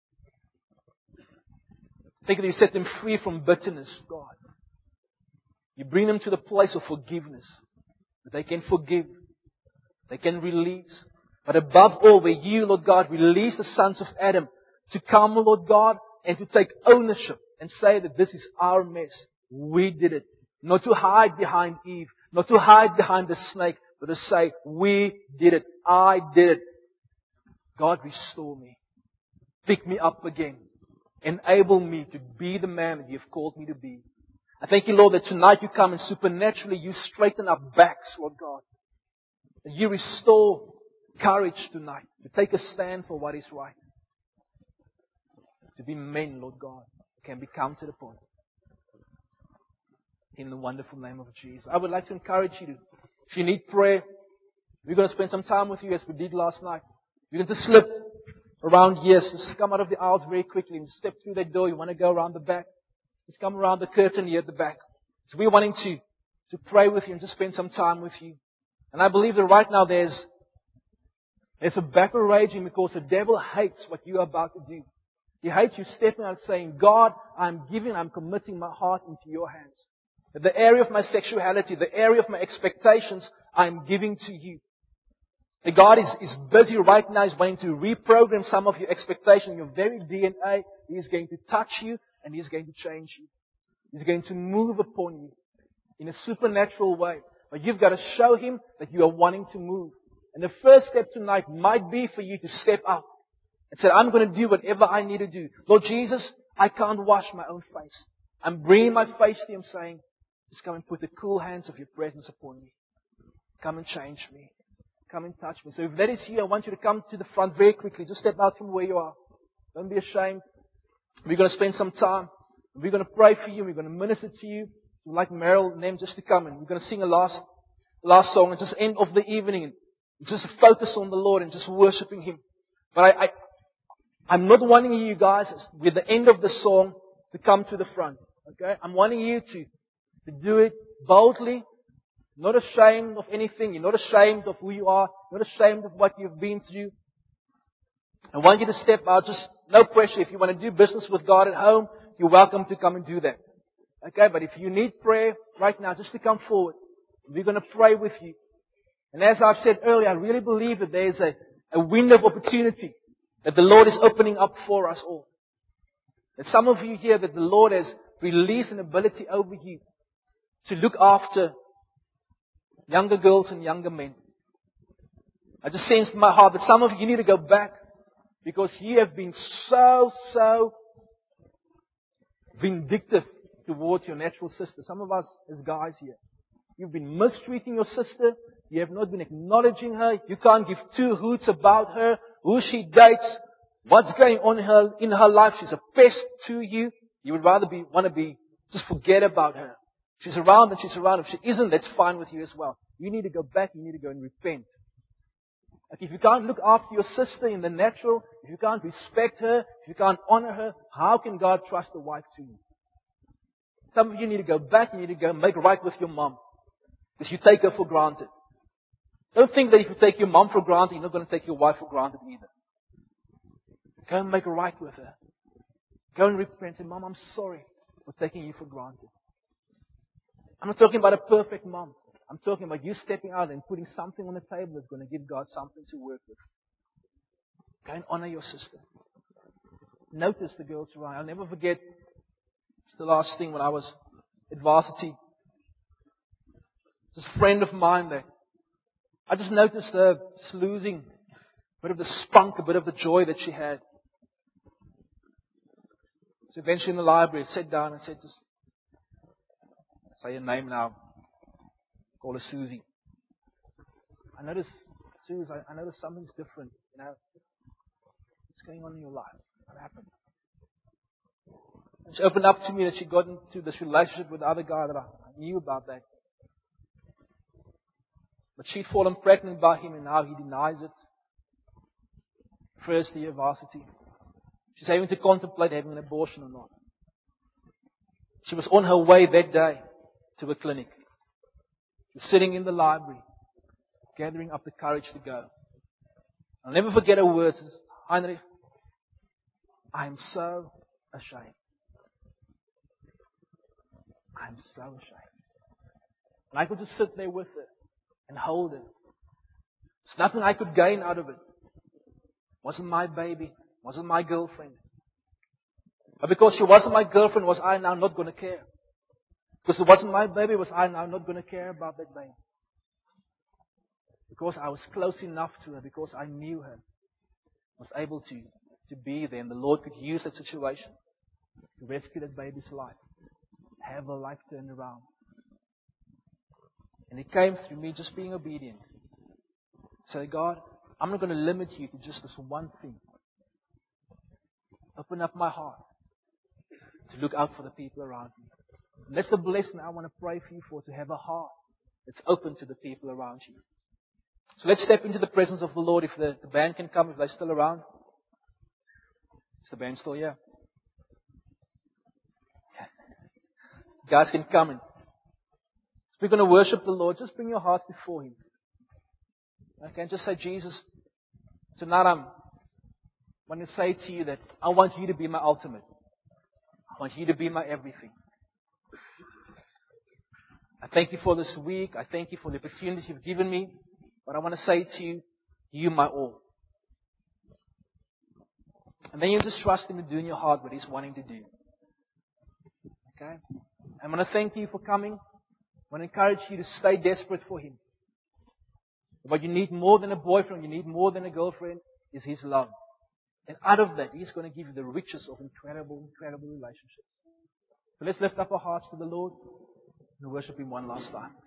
A: Thank you that you set them free from bitterness, God. You bring them to the place of forgiveness, that they can forgive, they can release. But above all, where you, Lord God, release the sons of Adam to come, Lord God, and to take ownership and say that this is our mess. We did it. Not to hide behind Eve, not to hide behind the snake, but to say, we did it. I did it. God, restore me. Pick me up again. Enable me to be the man that you've called me to be. I thank you, Lord, that tonight you come and supernaturally you straighten our backs, Lord God. That you restore courage tonight to take a stand for what is right. To be men, Lord God, who can be counted upon. In the wonderful name of Jesus. I would like to encourage you to, if you need prayer, we're going to spend some time with you as we did last night. You're going to slip around here. Just come out of the aisles very quickly and step through that door. You want to go around the back. Just come around the curtain here at the back. So we're wanting to pray with you and to spend some time with you. And I believe that right now there's a battle raging because the devil hates what you are about to do. He hates you stepping out saying, God, I'm committing my heart into your hands. That the area of my sexuality, the area of my expectations, I'm giving to you. That God is busy right now. He's wanting to reprogram some of your expectations, your very DNA. He's going to touch you and He's going to change you. He's going to move upon you in a supernatural way. But you've got to show Him that you are wanting to move. And the first step tonight might be for you to step up and say, I'm going to do whatever I need to do. Lord Jesus, I can't wash my own face. I'm bringing my face to Him saying, just come and put the cool hands of your presence upon me. Come and change me. Come and touch me. So if that is you, I want you to come to the front very quickly. Just step out from where you are. Don't be ashamed. We're going to spend some time. We're going to pray for you. We're going to minister to you. We'd like Meryl and them just to come and we're going to sing a last song and just end of the evening and just focus on the Lord and just worshiping Him. But I'm not wanting you guys, with the end of the song, to come to the front. Okay? I'm wanting you to do it boldly, not ashamed of anything. You're not ashamed of who you are, not ashamed of what you've been through. I want you to step out, just no pressure. If you want to do business with God at home, you're welcome to come and do that. Okay? But if you need prayer right now, just to come forward. We're going to pray with you. And as I've said earlier, I really believe that there is a window of opportunity that the Lord is opening up for us all. That some of you here, that the Lord has released an ability over you to look after younger girls and younger men. I just sensed in my heart that some of you need to go back because you have been so vindictive towards your natural sister. Some of us as guys here, you've been mistreating your sister. You have not been acknowledging her. You can't give two hoots about her, who she dates, what's going on in her life. She's a pest to you. You would rather just forget about her. She's around and she's around. If she isn't, that's fine with you as well. You need to go back. You need to go and repent. Like if you can't look after your sister in the natural, if you can't respect her, if you can't honor her, how can God trust a wife to you? Some of you need to go back. You need to go make right with your mom. Because you take her for granted. Don't think that if you take your mom for granted, you're not going to take your wife for granted either. Go and make it right with her. Go and repent. And Mom, I'm sorry for taking you for granted. I'm not talking about a perfect mom. I'm talking about you stepping out and putting something on the table that's going to give God something to work with. Go and honor your sister. Notice the girls around. I'll never forget, it's the last thing when I was at varsity. This friend of mine that I just noticed her just losing a bit of the spunk, a bit of the joy that she had. So eventually in the library, I sat down and said, just say her name now. Call her Susie. I noticed, Susie, I noticed something's different. You know, what's going on in your life? What happened? And she opened up to me that she got into this relationship with the other guy that I knew about that. But she'd fallen pregnant by him and now he denies it. First year varsity. She's having to contemplate having an abortion or not. She was on her way that day to a clinic. She was sitting in the library, gathering up the courage to go. I'll never forget her words. Heinrich, I'm so ashamed. I'm so ashamed. And I could just sit there with her and hold her. There's nothing I could gain out of it. Wasn't my baby. Wasn't my girlfriend. But because she wasn't my girlfriend, was I now not going to care? Because it wasn't my baby, was I now not going to care about that baby? Because I was close enough to her, because I knew her, was able to be there, and the Lord could use that situation to rescue that baby's life, have her life turned around. And it came through me just being obedient. Say, God, I'm not going to limit you to just this one thing. Open up my heart to look out for the people around me. And that's the blessing I want to pray for you for, to have a heart that's open to the people around you. So let's step into the presence of the Lord. If the band can come, if they're still around. Is the band still here? You guys can come and if we're going to worship the Lord, just bring your hearts before Him. Okay, and just say, Jesus, tonight I want to say to you that I want you to be my ultimate. I want you to be my everything. I thank you for this week. I thank you for the opportunities you've given me. But I want to say to you, you my all. And then you just trust Him to do in your heart what He's wanting to do. Okay? I want to thank you for coming. I want to encourage you to stay desperate for Him. What you need more than a boyfriend, you need more than a girlfriend, is His love. And out of that, He's going to give you the riches of incredible, incredible relationships. So let's lift up our hearts to the Lord and worship Him one last time.